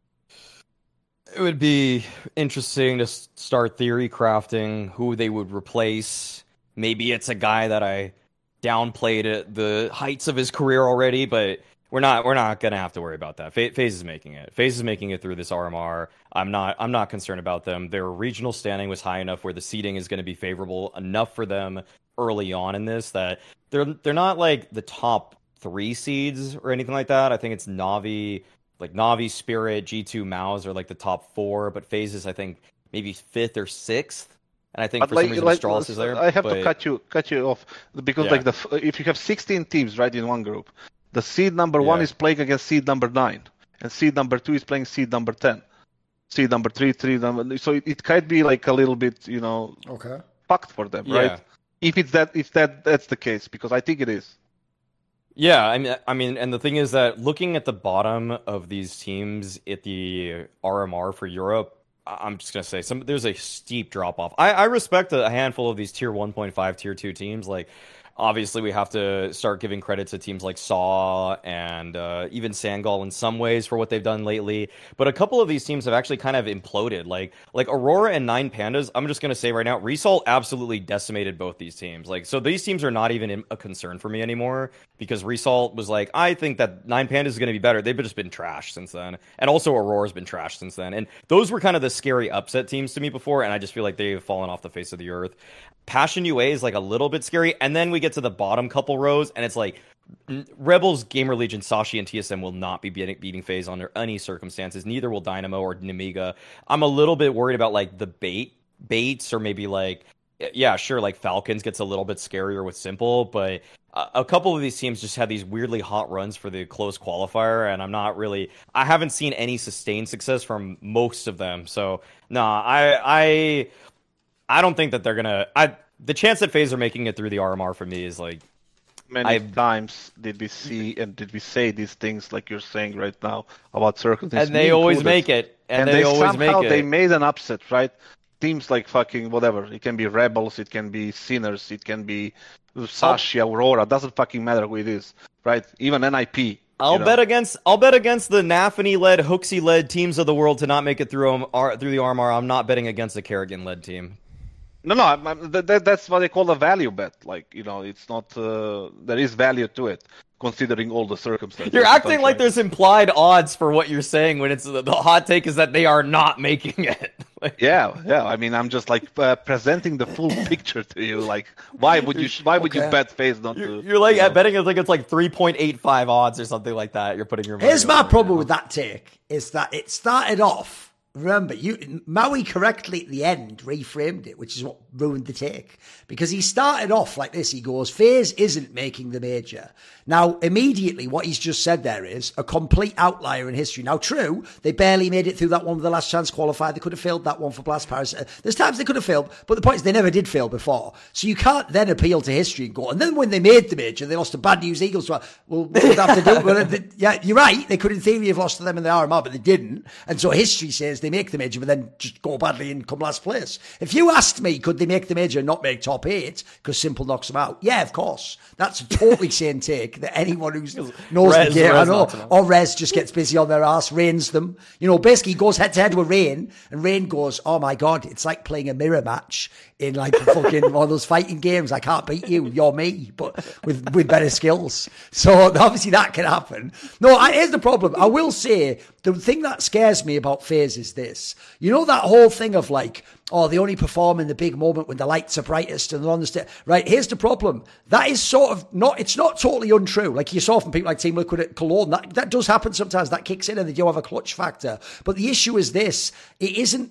It would be interesting to start theory crafting who they would replace. Maybe it's a guy that I downplayed at the heights of his career already, but we're not gonna have to worry about that. FaZe is making it. FaZe is making it through this RMR. I'm not concerned about them. Their regional standing was high enough where the seeding is going to be favorable enough for them early on in this that they're not like the top 3 seeds or anything like that. I think it's Navi, Spirit, G2, Mouse are like the top 4, but FaZe is, I think, maybe 5th or 6th. And I think for some reason Astralis is there. I have to cut you off, because if you have 16 teams right in one group, the seed number 1 is playing against seed number 9, and seed number 2 is playing seed number 10, seed number 3, so it might be like a little bit, fucked for them, right? If that's the case, because I think it is. Yeah, I mean, and the thing is that looking at the bottom of these teams at the RMR for Europe, I'm just going to say there's a steep drop off. I respect a handful of these tier 1.5, tier 2 teams. Like, obviously we have to start giving credit to teams like Saw and even Sangol in some ways for what they've done lately. But a couple of these teams have actually kind of imploded. Like Aurora and Nine Pandas, I'm just going to say right now, Result absolutely decimated both these teams. Like, so these teams are not even a concern for me anymore, because Result was like, I think that Nine Pandas is going to be better. They've just been trashed since then. And also Aurora's been trashed since then. And those were kind of the scary upset teams to me before, and I just feel like they've fallen off the face of the earth. Passion UA is like a little bit scary, and then we get to the bottom couple rows, and it's like Rebels, Gamer Legion, Sashi, and TSM will not be beating FaZe under any circumstances. Neither will Dynamo or Nemiga. I'm a little bit worried about like the baits, or maybe like, yeah, sure, like Falcons gets a little bit scarier with Simple, but a couple of these teams just had these weirdly hot runs for the close qualifier, and I haven't seen any sustained success from most of them. So no, I don't think that they're gonna. The chance that FaZe are making it through the RMR for me is like. Many times did we see and did we say these things like you're saying right now about circumstances? And they always make it. And they always make it. They made an upset, right? Teams like fucking whatever. It can be Rebels, it can be Sinners, it can be Sashi, Aurora. Doesn't fucking matter who it is, right? Even NIP. I'll bet against the Nafany-led, Hooksy-led teams of the world to not make it through the RMR. I'm not betting against the Kerrigan-led team. That's what they call a value bet. Like, it's not. There is value to it, considering all the circumstances. You're acting like there's implied odds for what you're saying when it's the hot take is that they are not making it. Yeah. I mean, I'm just like presenting the full picture to you. Like, why would you bet FaZe not to? You're like betting it's like 3.85 odds or something like that. You're putting your money. Here's my problem with that take is that it started off. Remember, Maui correctly at the end reframed it, which is what ruined the take. Because he started off like this. He goes, FaZe isn't making the major. Now, immediately, what he's just said there is a complete outlier in history. Now, true, they barely made it through that one with the last chance qualifier. They could have failed that one for Blast Paris. There's times they could have failed, but the point is they never did fail before. So you can't then appeal to history and go, and then when they made the major, they lost to Bad News Eagles. Well, what would have to do? Well, yeah, you're right. They could, in theory, have lost to them in the RMR, but they didn't. And so history says they make the major, but then just go badly and come last place. If you asked me, could they make the major and not make top 8 because Simple knocks them out? Yeah, of course. That's a totally sane take that anyone who knows the game, I know, or Rez just gets busy on their ass, Rains them. Basically goes head to head with Rain, and Rain goes, oh my God, it's like playing a mirror match in like fucking one of those fighting games. I can't beat you, you're me, but with better skills. So obviously that can happen. No, here's the problem. I will say, the thing that scares me about FaZe is this. That whole thing of like, they only perform in the big moment when the lights are brightest and they're on the stage. Right, here's the problem. That is sort of it's not totally untrue. Like you saw from people like Team Liquid at Cologne, that does happen sometimes. That kicks in and they do have a clutch factor. But the issue is this. It isn't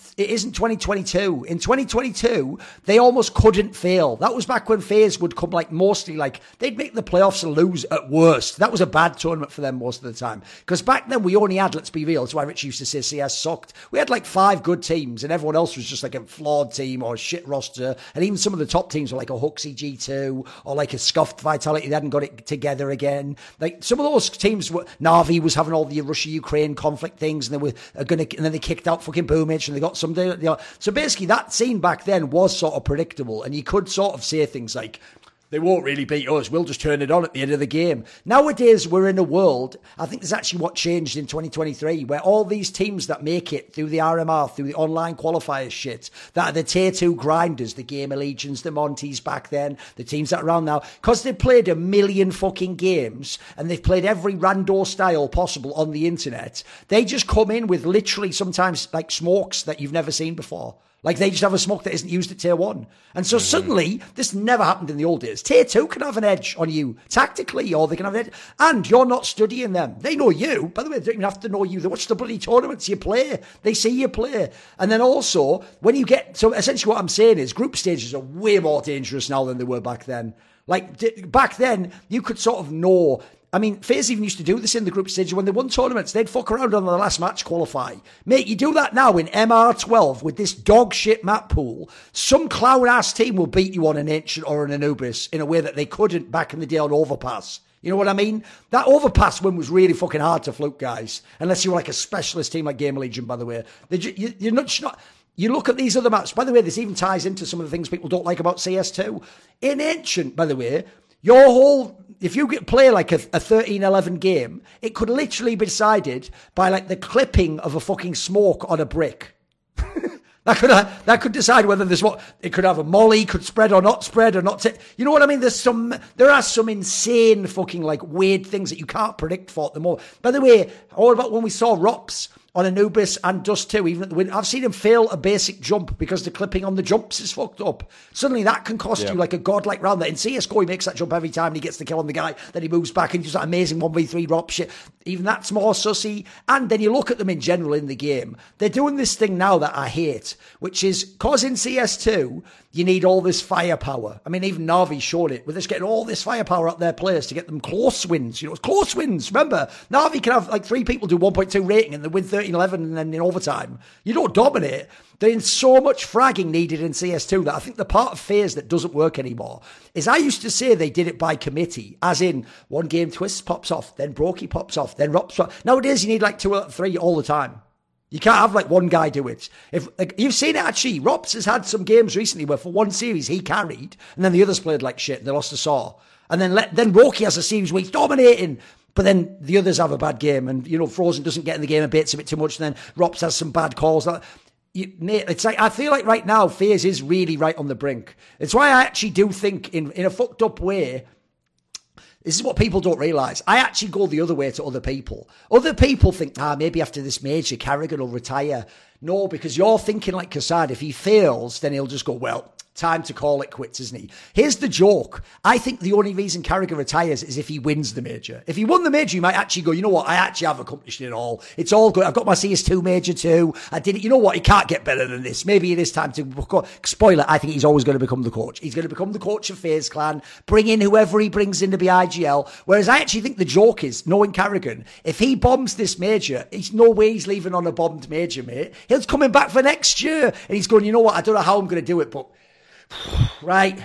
2022. In 2022, they almost couldn't fail. That was back when FaZe would come like mostly like they'd make the playoffs and lose at worst. That was a bad tournament for them most of the time. Because back then we only had, let's be real, that's why Rich used to say CS sucked. We had like 5 good teams and everyone else was just like a flawed team or a shit roster. And even some of the top teams were like a Huxley G2 or like a scuffed Vitality. They hadn't got it together again. Like some of those teams were, Na'Vi was having all the Russia-Ukraine conflict things and then they kicked out fucking Boomage and they got some, so basically that scene back then was sort of predictable and you could sort of say things like, they won't really beat us. We'll just turn it on at the end of the game. Nowadays, we're in a world, I think this is actually what changed in 2023, where all these teams that make it through the RMR, through the online qualifiers shit, that are the tier 2 grinders, the Gamer Legions, the Monties back then, the teams that are around now, because they've played a million fucking games and they've played every rando style possible on the internet, they just come in with literally sometimes like smokes that you've never seen before. Like they just have a smoke that isn't used at tier 1. And so suddenly, this never happened in the old days. Tier 2 can have an edge on you tactically, or they can have an edge. And you're not studying them. They know you. By the way, they don't even have to know you. They watch the bloody tournaments you play. They see you play. And then also, when you get, so essentially what I'm saying is group stages are way more dangerous now than they were back then. Like back then, you could sort of know. I mean, FaZe even used to do this in the group stage when they won tournaments. They'd fuck around on the last match qualify. Mate, you do that now in MR12 with this dog shit map pool. Some clown-ass team will beat you on an Ancient or an Anubis in a way that they couldn't back in the day on Overpass. You know what I mean? That Overpass win was really fucking hard to fluke, guys. Unless you were like a specialist team like Gamer Legion, by the way. You're not... You look at these other maps. By the way, this even ties into some of the things people don't like about CS2. In Ancient, by the way, your whole... If you play like a 13-11 game, it could literally be decided by like the clipping of a fucking smoke on a brick. That could decide whether there's what it could have a molly, could spread or not. You know what I mean? There are some insane fucking like weird things that you can't predict for at the moment. By the way, all about when we saw Rops on Anubis and Dust 2, even at the win, I've seen him fail a basic jump because the clipping on the jumps is fucked up. Suddenly that can cost you like a godlike round. That in CSGO he makes that jump every time and he gets the kill on the guy, then he moves back and does that amazing 1v3 drop shit. Even that's more sussy. And then you look at them in general in the game. They're doing this thing now that I hate, which is because in CS2 you need all this firepower. I mean, even Na'Vi showed it. We're just getting all this firepower out their players to get them close wins. It's close wins. Remember, Na'Vi can have like 3 people do 1.2 rating and they win 13-11 and then in overtime. You don't dominate. There's so much fragging needed in CS2 that I think the part of FaZe that doesn't work anymore is I used to say they did it by committee, as in one game Twist pops off, then Brokey pops off, then Rops pops off. Nowadays you need like 2 or 3 all the time. You can't have like one guy do it. If like, you've seen it actually, Rops has had some games recently where for one series he carried and then the others played like shit and they lost a saw. And then Roki has a series where he's dominating, but then the others have a bad game and, Frozen doesn't get in the game and baits a bit too much and then Rops has some bad calls. It's like I feel like right now FaZe is really right on the brink. It's why I actually do think in a fucked up way. This is what people don't realise. I actually go the other way to other people. Other people think, maybe after this major, Carrigan will retire. No, because you're thinking like Kassad. If he fails, then he'll just go, well, time to call it quits, isn't he? Here's the joke. I think the only reason Carragher retires is if he wins the major. If he won the major, he might actually go, you know what? I actually have accomplished it all. It's all good. I've got my CS2 major too. I did it. You know what? He can't get better than this. Maybe it is time to... Spoiler, I think he's always going to become the coach. He's going to become the coach of FaZe Clan, bring in whoever he brings in to be IGL. Whereas I actually think the joke is, knowing Carrigan, if he bombs this major, it's no way he's leaving on a bombed major, mate. He's coming back for next year. And he's going, you know what? I don't know how I'm going to do it, but... Right.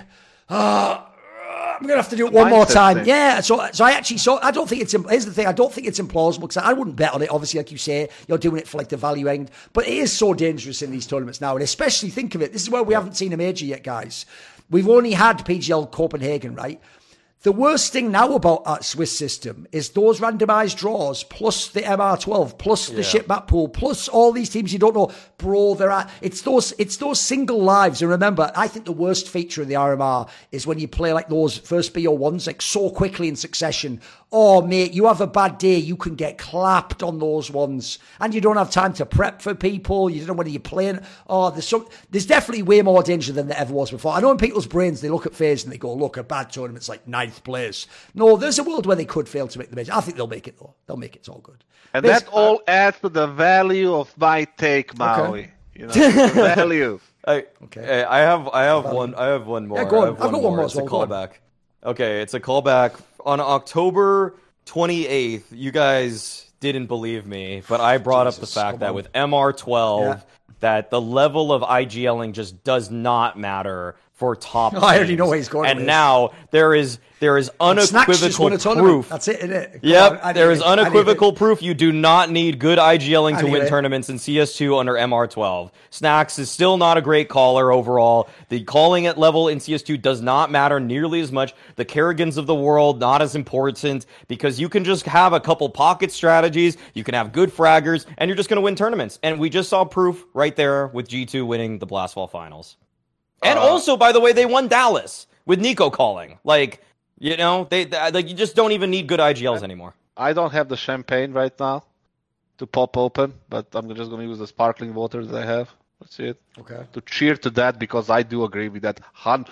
I'm going to have to do it one more time. Thing. Yeah. So I don't think it's, here's the thing. I don't think it's implausible because I wouldn't bet on it. Obviously, like you say, you're doing it for like the value end, but it is so dangerous in these tournaments now. And especially think of it. This is where we haven't seen a major yet, guys. We've only had PGL Copenhagen, right? The worst thing now about that Swiss system is those randomised draws plus the MR12 plus the ship map pool plus all these teams you don't know. Bro, it's those single lives. And remember, I think the worst feature of the RMR is when you play like those first BO1s like so quickly in succession. Oh, mate, you have a bad day, you can get clapped on those ones. And you don't have time to prep for people. You don't know whether you're playing. Oh, there's definitely way more danger than there ever was before. I know in people's brains, they look at FaZe and they go, look, a bad tournament's like 9th place. No, there's a world where they could fail to make the major. I think they'll make it, though. They'll make it. It's all good. And that all adds to the value of my take, Maui. Okay. You know, the value. Okay. I have one more. Yeah, go on. I've got one more. It's a callback. Okay, it's a callback. On October 28th, you guys didn't believe me, but I brought up the fact that with MR12, that the level of IGLing just does not matter for top teams. I already know where he's going. And now there is unequivocal proof. That's it, isn't it? Yep, there is unequivocal proof you do not need good IGLing to win tournaments in CS2 under MR12. Snacks is still not a great caller overall. The calling at level in CS2 does not matter nearly as much. The Carrigans of the world, not as important, because you can just have a couple pocket strategies, you can have good fraggers, and you're just going to win tournaments. And we just saw proof right there with G2 winning the Blastfall Finals. And also, by the way, they won Dallas with Nico calling. Like, you know, they you just don't even need good IGLs anymore. I don't have the champagne right now to pop open, but I'm just going to use the sparkling water that I have. That's it. Okay. To cheer to that because I do agree with that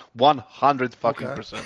100 fucking percent.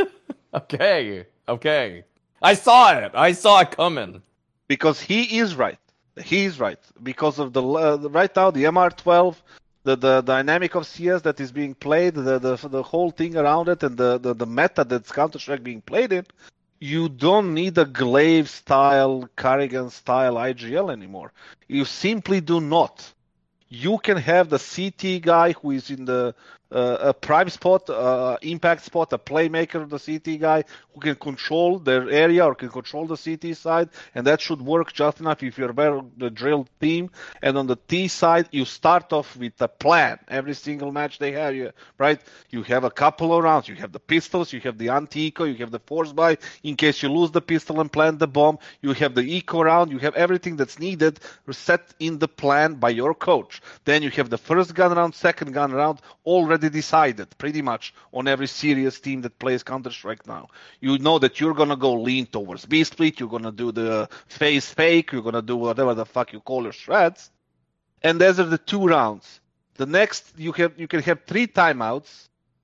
Okay. I saw it coming. Because he is right. He's right. Because of the right now the MR12. The dynamic of CS that is being played, the whole thing around it, and the meta that's Counter-Strike being played in, you don't need a Glaive style, Carrigan style IGL anymore. You simply do not. You can have the CT guy who is in the a prime spot, impact spot, a playmaker of the CT guy who can control their area or can control the CT side, and that should work just enough if you're better the drilled team. And on the T side, you start off with a plan. Every single match they have, right? You have a couple of rounds. You have the pistols, you have the anti-eco, you have the force buy in case you lose the pistol and plant the bomb. You have the eco round. You have everything that's needed set in the plan by your coach. Then you have the first gun round, second gun round, already decided pretty much on every serious team that plays Counter-Strike now. You know that you're going to go lean towards B-split, you're going to do the phase fake, you're going to do whatever the fuck you call your strats. And those are the 2 rounds. The next, you can have 3 timeouts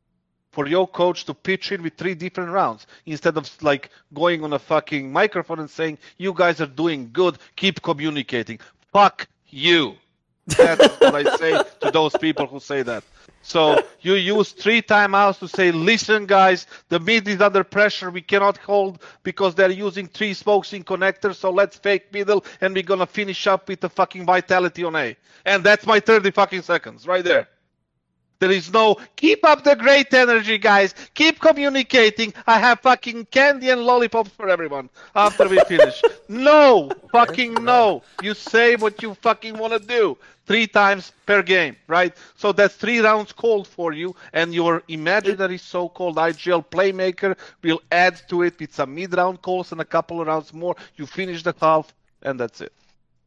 for your coach to pitch in with 3 different rounds instead of like going on a fucking microphone and saying, you guys are doing good, keep communicating. Fuck you. That's what I say to those people who say that. So you use 3 timeouts to say, listen, guys, the mid is under pressure. We cannot hold because they're using 3 smokes in connectors. So let's fake middle and we're going to finish up with the fucking vitality on A. And that's my 30 fucking seconds right there. There is no, keep up the great energy, guys. Keep communicating. I have fucking candy and lollipops for everyone after we finish. No, fucking no. You say what you fucking want to do 3 times per game, right? So that's 3 rounds called for you, and your imaginary so-called IGL playmaker will add to it with some mid-round calls and a couple of rounds more. You finish the half, and that's it.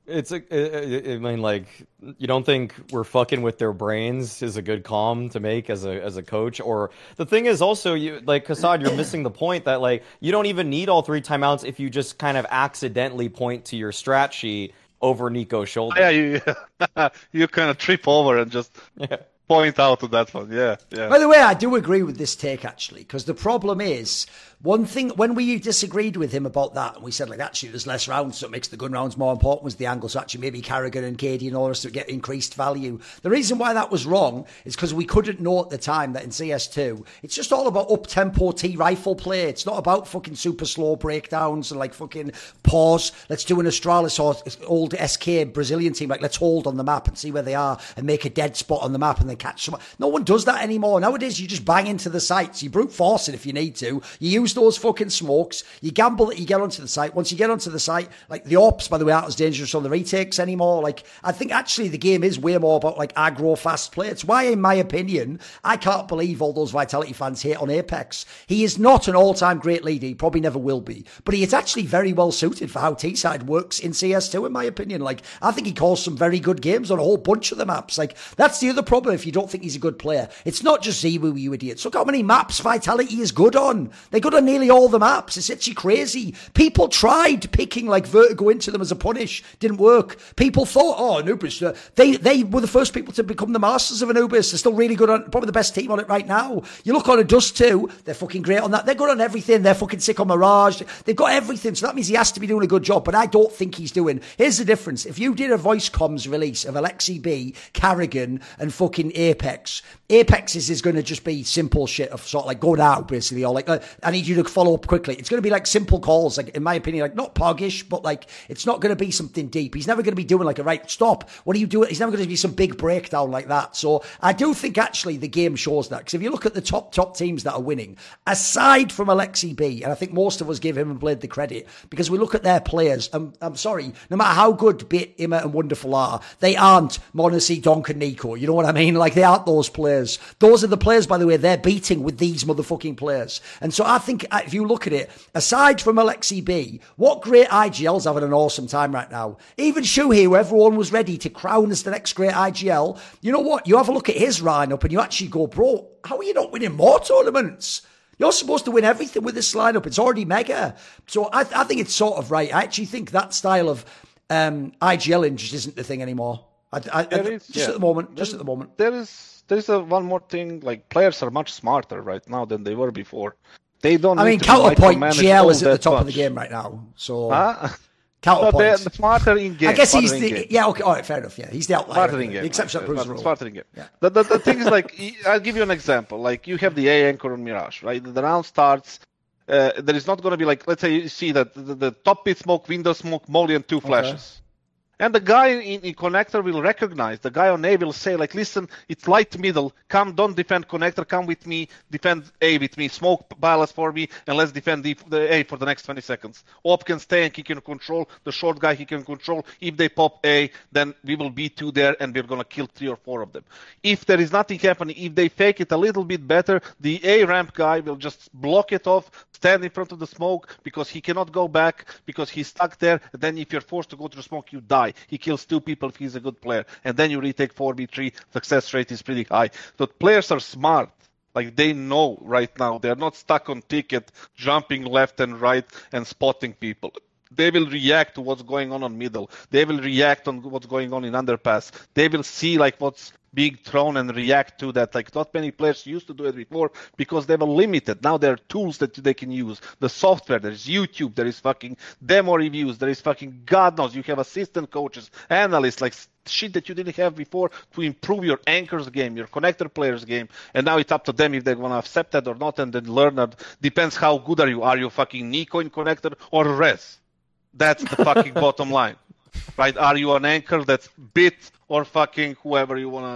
I mean, like, you don't think we're fucking with their brains is a good calm to make as a coach? Or the thing is also, you like Kassad, you're missing the point that like you don't even need all 3 timeouts if you just kind of accidentally point to your strat sheet over Nico's shoulder. Yeah, you kind of trip over and just point out to that one. Yeah. By the way, I do agree with this take actually, because the problem is. One thing, when we disagreed with him about that, and we said, like, actually, there's less rounds, so it makes the gun rounds more important, was the angle. So actually, maybe Carragher and KD and all the rest to get increased value. The reason why that was wrong is because we couldn't know at the time that in CS2, it's just all about up-tempo T-rifle play. It's not about fucking super slow breakdowns and, like, fucking pause. Let's do an Astralis or old SK Brazilian team. Like, let's hold on the map and see where they are and make a dead spot on the map and then catch someone. No one does that anymore. Nowadays, you just bang into the sites. You brute force it if you need to. You use those fucking smokes. You gamble that you get onto the site. Once you get onto the site, like the AWPs, by the way, aren't as dangerous on the retakes anymore. Like, I think actually the game is way more about like aggro fast play. It's why, in my opinion, I can't believe all those Vitality fans hate on Apex. He is not an all-time great leader. He probably never will be. But he is actually very well suited for how T-side works in CS2, in my opinion. Like, I think he calls some very good games on a whole bunch of the maps. Like, that's the other problem if you don't think he's a good player. It's not just Zebu, you idiots. Look how many maps Vitality is good on. They're good on nearly all the maps. It's actually crazy. People tried picking like Vertigo into them as a punish. Didn't work. People thought, oh, Anubis. They were the first people to become the masters of Anubis. They're still really good on, probably the best team on it right now. You look on a Dust 2, they're fucking great on that. They're good on everything. They're fucking sick on Mirage. They've got everything. So that means he has to be doing a good job. But I don't think he's doing. Here's the difference. If you did a voice comms release of Alexi B, Carrigan, and fucking Apex, Apex's is going to just be simple shit of sort of like go now, basically, or like, I need you to follow up quickly. It's going to be like simple calls, like in my opinion, like not poggish, but like it's not going to be something deep. He's never going to be doing like a right stop. What are you doing? He's never going to be some big breakdown like that. So I do think actually the game shows that, because if you look at the top teams that are winning, aside from Alexi B, and I think most of us give him and Blade the credit because we look at their players. I'm sorry, no matter how good Bit, Immer, and Wonderful are, they aren't m0NESY, Donk, and Nico. You know what I mean? Like they aren't those players. Those are the players, by the way, they're beating with these motherfucking players. And so I think if you look at it, aside from Alexi B, what great IGL's having an awesome time right now. Even Shuhei, who everyone was ready to crown as the next great IGL, you know what? You have a look at his lineup and you actually go, bro, how are you not winning more tournaments? You're supposed to win everything with this lineup. It's already mega. So I think it's sort of right. I actually think that style of IGL just isn't the thing anymore. At the moment. There's one more thing, like players are much smarter right now than they were before. They don't. Counterpoint GL is at the top of the game right now. So Counterpoint. No, they're smarter in game. I guess he's the okay. All right, fair enough. Yeah, he's the outlier. Smarter in game. The exception proves the rule. Smarter in game. Yeah. The thing is, like, I'll give you an example. Like, you have the A anchor on Mirage, right? The round starts. There is not going to be like, let's say you see that the top pit smoke, window smoke, molly, and 2 flashes. And the guy in connector will recognize, the guy on A will say, like, listen, it's light middle. Come, don't defend connector. Come with me. Defend A with me. Smoke palace for me. And let's defend the A for the next 20 seconds. Op can stay and he can control. The short guy, he can control. If they pop A, then we will be 2 there and we're going to kill 3 or 4 of them. If there is nothing happening, if they fake it a little bit better, the A ramp guy will just block it off, stand in front of the smoke because he cannot go back because he's stuck there. And then if you're forced to go to the smoke, you die. He kills 2 people if he's a good player. And then you retake 4v3. Success rate is pretty high. So players are smart. Like, they know right now. They're not stuck on ticket, jumping left and right and spotting people. They will react to what's going on middle. They will react on what's going on in underpass. They will see, like, what's being thrown and react to that. Like, not many players used to do it before because they were limited. Now there are tools that they can use. The software, there's YouTube, there is fucking demo reviews, there is fucking God knows. You have assistant coaches, analysts, like shit that you didn't have before to improve your anchors game, your connector players game. And now it's up to them if they want to accept that or not and then learn that. Depends how good are you. Are you fucking Nico in connector or Res? That's the fucking bottom line. Right? Are you an anchor that's Bit or fucking whoever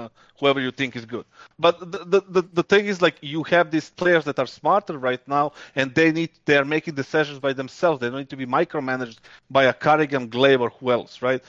you think is good? But the thing is, like, you have these players that are smarter right now, and they are making decisions by themselves. They don't need to be micromanaged by a Carrigan, Glaive, or who else, right?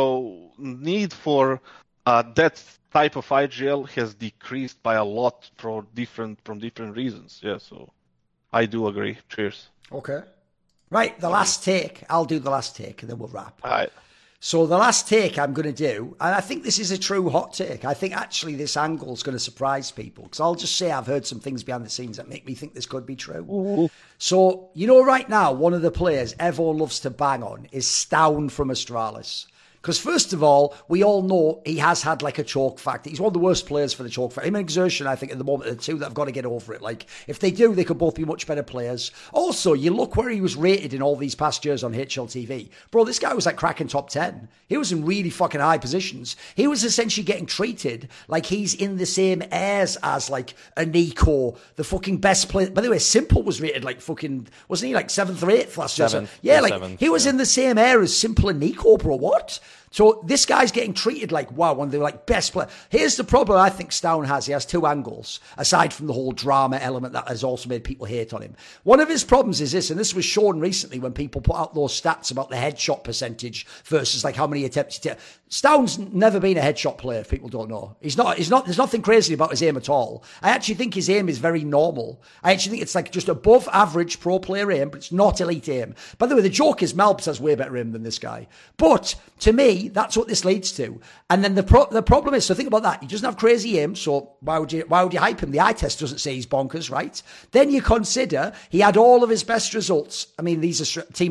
So need for that type of IGL has decreased by a lot from different reasons. Yeah, so I do agree. Cheers. Okay. Right, the last take. I'll do the last take, and then we'll wrap. All right. So the last take I'm going to do, and I think this is a true hot take, I think actually this angle is going to surprise people, because I'll just say I've heard some things behind the scenes that make me think this could be true. Ooh. So, right now, one of the players everyone loves to bang on is Stown from Astralis. Because first of all, we all know he has had like a choke factor. He's one of the worst players for the choke factor. Him and Exertion, I think, at the moment, are the two that have got to get over it. Like, if they do, they could both be much better players. Also, you look where he was rated in all these past years on HLTV. Bro, this guy was like cracking top 10. He was in really fucking high positions. He was essentially getting treated like he's in the same airs as like a Nico, the fucking best player. By the way, Simple was rated like fucking, wasn't he like 7th or 8th last year? So, yeah, like 7th, he was in the same air as Simple and Nico, bro. What? So this guy's getting treated like, wow, one of the like best players. Here's the problem I think Stown has. He has two angles, aside from the whole drama element that has also made people hate on him. One of his problems is this, and this was shown recently when people put out those stats about the headshot percentage versus like how many attempts he takes. Stown's never been a headshot player, if people don't know. He's not, there's nothing crazy about his aim at all. I actually think his aim is very normal. I actually think it's like just above average pro player aim, but it's not elite aim. By the way, the joke is Malbs has way better aim than this guy. But to me, that's what this leads to. And then the problem is, so think about that. He doesn't have crazy aim, so why would you hype him? The eye test doesn't say he's bonkers, right? Then you consider he had all of his best results. I mean, these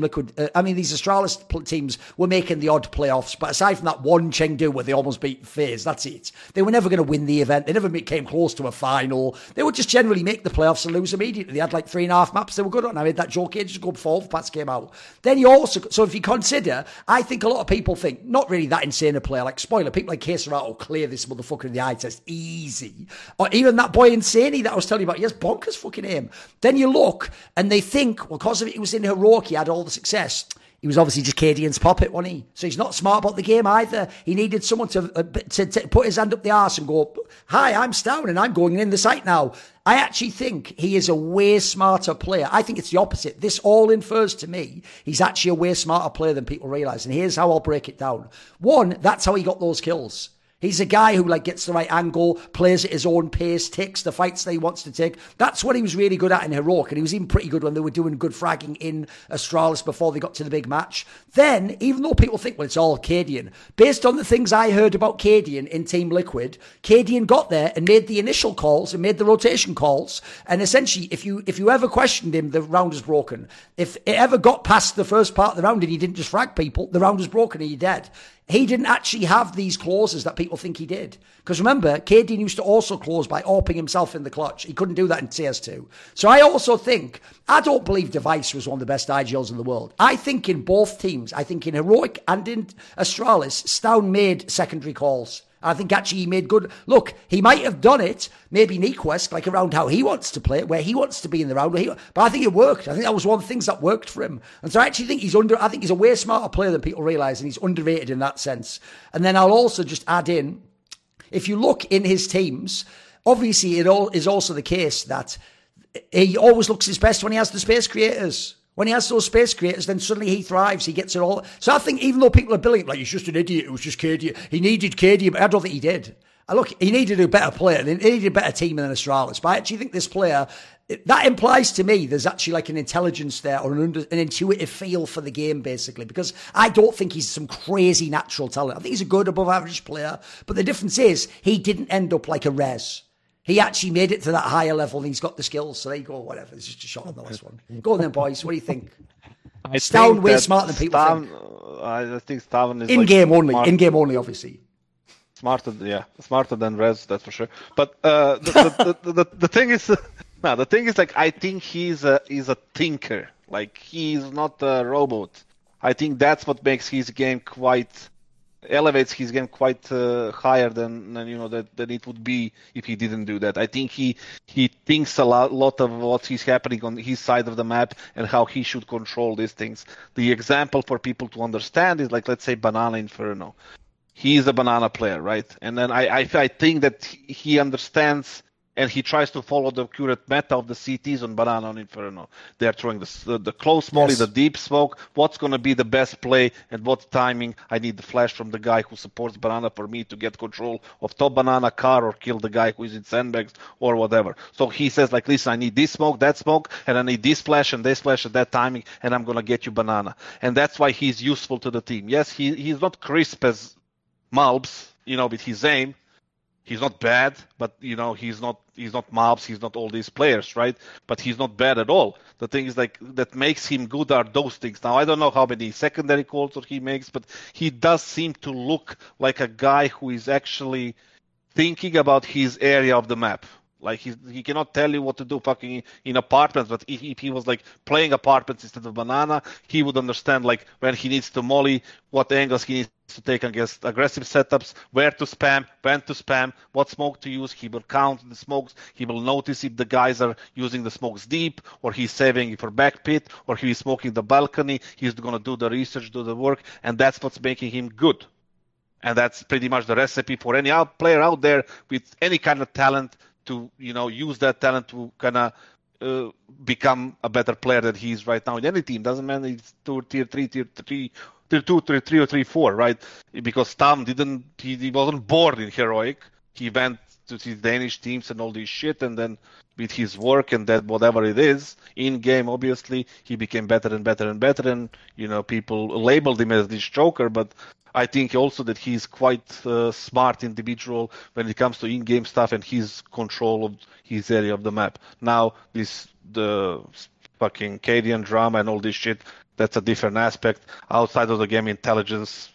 Astralis teams were making the odd playoffs, but aside from that one Chengdu where they almost beat FaZe, that's it. They were never going to win the event. They never came close to a final. They would just generally make the playoffs and lose immediately. They had like 3.5 maps they were good on. I made that joke ages ago before the patch came out. Then you also, so if you consider, I think a lot of people think, not really that insane a player, like spoiler, people like Keserato will clear this motherfucker in the eye test easy. Or even that boy Insaney that I was telling you about, he has bonkers fucking aim. Then you look and they think, well, because it was in Heroic, he had all the success. He was obviously just Cadian's puppet, wasn't he? So he's not smart about the game either. He needed someone to put his hand up the arse and go, hi, I'm Stown and I'm going in the site now. I actually think he is a way smarter player. I think it's the opposite. This all infers to me he's actually a way smarter player than people realise. And here's how I'll break it down. One, that's how he got those kills. He's a guy who like gets the right angle, plays at his own pace, takes the fights that he wants to take. That's what he was really good at in Heroic, and he was even pretty good when they were doing good fragging in Astralis before they got to the big match. Then, even though people think, well, it's all Cadian, based on the things I heard about Cadian in Team Liquid, Cadian got there and made the initial calls and made the rotation calls, and essentially, if you ever questioned him, the round was broken. If it ever got past the first part of the round and he didn't just frag people, the round was broken and you're dead. He didn't actually have these clauses that people think he did. Because remember, Cadian used to also close by AWPing himself in the clutch. He couldn't do that in CS2. So I also think, I don't believe Device was one of the best IGLs in the world. I think in both teams, I think in Heroic and in Astralis, Stown made secondary calls. I think actually he made good. Look, he might have done it, maybe Nequest, like around how he wants to play it, where he wants to be in the round. But I think it worked. I think that was one of the things that worked for him. And so I actually think I think he's a way smarter player than people realise, and he's underrated in that sense. And then I'll also just add in, if you look in his teams, obviously it all is also the case that he always looks his best when he has the space creators. When he has those space creators, then suddenly he thrives. He gets it all. So I think even though people are billing him like he's just an idiot, it was just Cadian. He needed Cadian, but I don't think he did. Look, he needed a better player. He needed a better team than Astralis. But I actually think this player, that implies to me there's actually like an intelligence there or an intuitive feel for the game, basically. Because I don't think he's some crazy natural talent. I think he's a good above average player. But the difference is he didn't end up like a Rez. He actually made it to that higher level and he's got the skills. So there you go, whatever. It's just a shot on the last one. Go on then, boys. What do you think? Stown way smarter than people think. I think Stown is in-game only. In-game only, obviously. Smarter than Rez, that's for sure. But the thing is, the thing is, like, I think he's a thinker. Like, he's not a robot. I think that's what makes his game elevates his game quite higher than it would be if he didn't do that. I think he thinks a lot of what is happening on his side of the map and how he should control these things. The example for people to understand is like, let's say, Banana Inferno. He is a banana player, right? And then I think that he understands and he tries to follow the current meta of the CTs on Banana on Inferno. They're throwing the close molly, the deep smoke. What's going to be the best play and what timing? I need the flash from the guy who supports Banana for me to get control of top Banana car or kill the guy who is in sandbags or whatever. So he says, like, listen, I need this smoke, that smoke, and I need this flash and this flash at that timing, and I'm going to get you Banana. And that's why he's useful to the team. Yes, he's not crisp as Malbs, with his aim. He's not bad, but he's not Malbs, he's not all these players, right? But he's not bad at all. The thing is, like, that makes him good are those things. Now I don't know how many secondary calls that he makes, but he does seem to look like a guy who is actually thinking about his area of the map. Like, he cannot tell you what to do fucking in apartments, but if he was like playing apartments instead of Banana, he would understand like when he needs to molly, what angles he needs to take against aggressive setups, where to spam, when to spam, what smoke to use. He will count the smokes. He will notice if the guys are using the smokes deep, or he's saving it for back pit, or he's smoking the balcony. He's going to do the research, do the work, and that's what's making him good. And that's pretty much the recipe for any player out there with any kind of talent to use that talent to kind of become a better player than he is right now in any team. Doesn't matter if it's tier 3, tier 2, tier 3, or 3, 4, right? Because Tam he wasn't born in Heroic. He went to his Danish teams and all this shit, and then with his work and that whatever it is in game, obviously he became better and better and better, and people labeled him as this choker, but I think also that he's quite smart individual when it comes to in-game stuff and his control of his area of the map. Now, the fucking Cadian drama and all this shit, that's a different aspect. Outside of the game intelligence,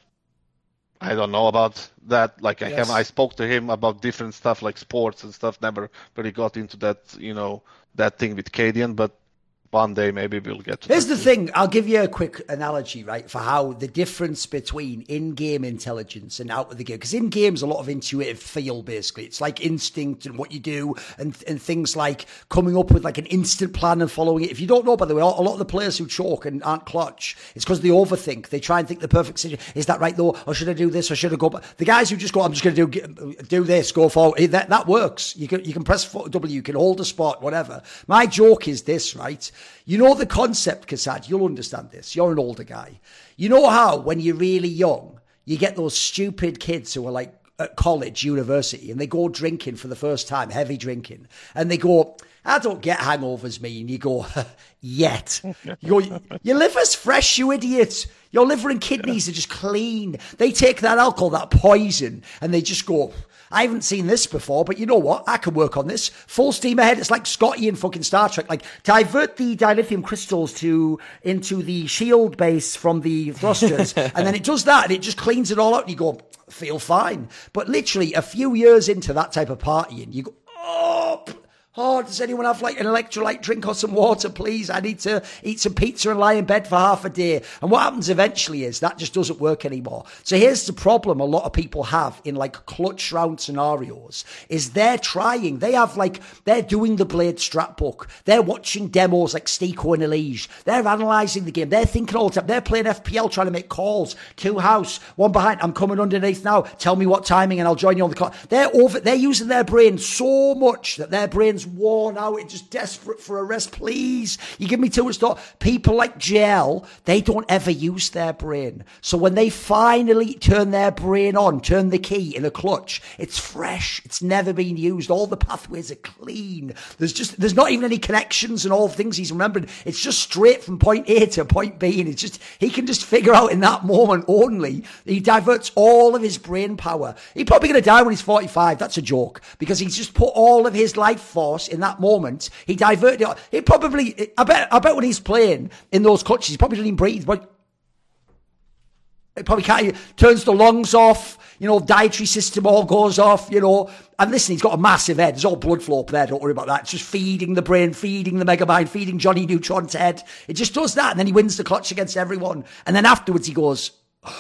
I don't know about that. Like, I spoke to him about different stuff like sports and stuff, never really got into that, that thing with Cadian, but one day maybe we'll get to Here's the thing. I'll give you a quick analogy, right, for how the difference between in-game intelligence and out of the game. Because in-game's a lot of intuitive feel, basically. It's like instinct and what you do and things like coming up with like an instant plan and following it. If you don't know, by the way, a lot of the players who choke and aren't clutch, it's because they overthink. They try and think the perfect situation. Is that right, though? Or should I do this? Or should I go back? The guys who just go, I'm just going to do this, go forward. That works. You can press W, you can hold a spot, whatever. My joke is this, right? You know the concept, Kassad, you'll understand this. You're an older guy. You know how when you're really young, you get those stupid kids who are like at college, university, and they go drinking for the first time, heavy drinking, and they go, I don't get hangovers, me. And you go, yet. Your liver's fresh, you idiot. Your liver and kidneys are just clean. They take that alcohol, that poison, and they just go, I haven't seen this before, but you know what? I can work on this. Full steam ahead. It's like Scotty in fucking Star Trek. Like, divert the dilithium crystals into the shield base from the thrusters, and then it does that, and it just cleans it all out, and you go, feel fine. But literally, a few years into that type of partying, you go, oh, does anyone have like an electrolyte drink or some water, please? I need to eat some pizza and lie in bed for half a day. And what happens eventually is that just doesn't work anymore. So here's the problem a lot of people have in like clutch round scenarios is they're doing the Blade strat book. They're watching demos like Stiko and Elige. They're analysing the game. They're thinking all the time. They're playing FPL trying to make calls. 2 house, 1 behind. I'm coming underneath now. Tell me what timing and I'll join you on the clock. They're using their brain so much that their brain's worn out. It's just desperate for a rest. Please, you give me too much thought. People like JL, they don't ever use their brain. So when they finally turn their brain on, turn the key in a clutch, it's fresh. It's never been used. All the pathways are clean. There's not even any connections and all the things he's remembering. It's just straight from point A to point B, and it's just, he can just figure out in that moment only. He diverts all of his brain power. He's probably going to die when he's 45. That's a joke, because he's just put all of his life force in that moment. He diverted it. He probably, I bet when he's playing in those clutches, he probably doesn't even breathe, but it probably can't, he turns the lungs off, dietary system all goes off, and listen, he's got a massive head. There's all blood flow up there. Don't worry about that. It's just feeding the brain, feeding the Megamind, feeding Johnny Neutron's head. It just does that. And then he wins the clutch against everyone. And then afterwards he goes,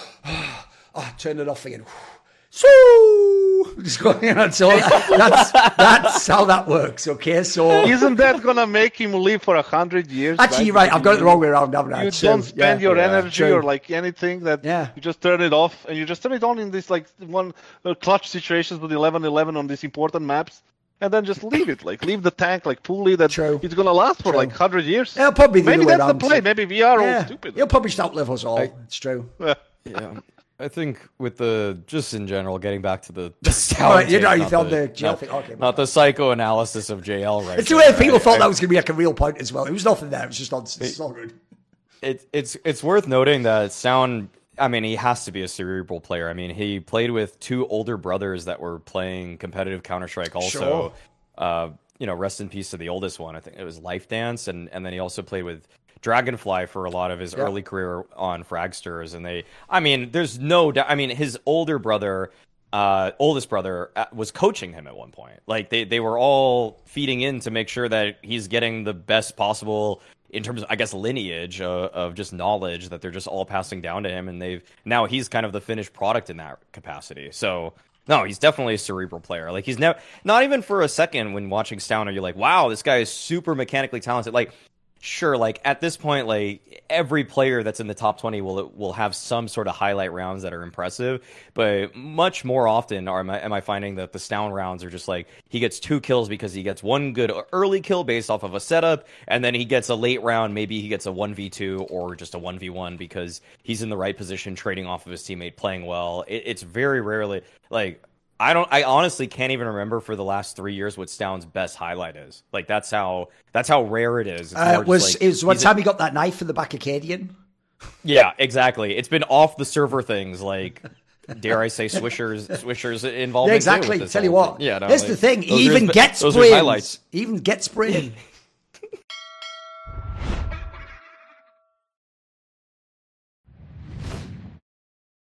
turn it off again. So just going, that's how that works. Okay, so isn't that gonna make him live for 100 years? Actually, you're right. I've got it the wrong way around, haven't I? You don't spend your energy or like anything that you just turn it off, and you just turn it on in this like one clutch situations with 11-11 on these important maps. and then just leave it. Like leave the tank like fully. That it's gonna last for like 100 years. It'll probably maybe that's the play. Maybe we are all stupid. He'll probably just outlive us all. It's true. Yeah. I think with just in general, getting back to the sound. Right, you thought the jail thing. Okay, not the psychoanalysis of JL, right? It's the way people thought that was going to be like a real point as well. It was nothing there. It was just nonsense. It's all good. It's worth noting that Sound. I mean, he has to be a cerebral player. I mean, he played with two older brothers that were playing competitive Counter-Strike also. Sure. Rest in peace to the oldest one. I think it was Life Dance, and then he also played with Dragonfly for a lot of his early career on Fragsters, and there's no doubt. I mean, his oldest brother, was coaching him at one point. Like they were all feeding in to make sure that he's getting the best possible in terms of, I guess, lineage of just knowledge that they're just all passing down to him, and now he's kind of the finished product in that capacity. So. No, he's definitely a cerebral player. Like he's not even for a second when watching Stauner, you're like, wow, this guy is super mechanically talented. Like. Sure, like at this point, like every player that's in the top 20 will have some sort of highlight rounds that are impressive, but much more often am I finding that the Stound rounds are just like he gets 2 kills because he gets one good early kill based off of a setup, and then he gets a late round, maybe he gets a 1v2 or just a 1v1 because he's in the right position, trading off of his teammate, playing well. It's very rarely like. I honestly can't even remember for the last 3 years what Stound's best highlight is. Like that's how rare it is. It was one time he got that knife in the back of Cadian. Yeah, exactly. It's been off the server things like dare I say Swisher's involvement. Yeah, exactly. Too with Tell you what. Yeah, no, here's the thing. He even gets brains. He even gets brain.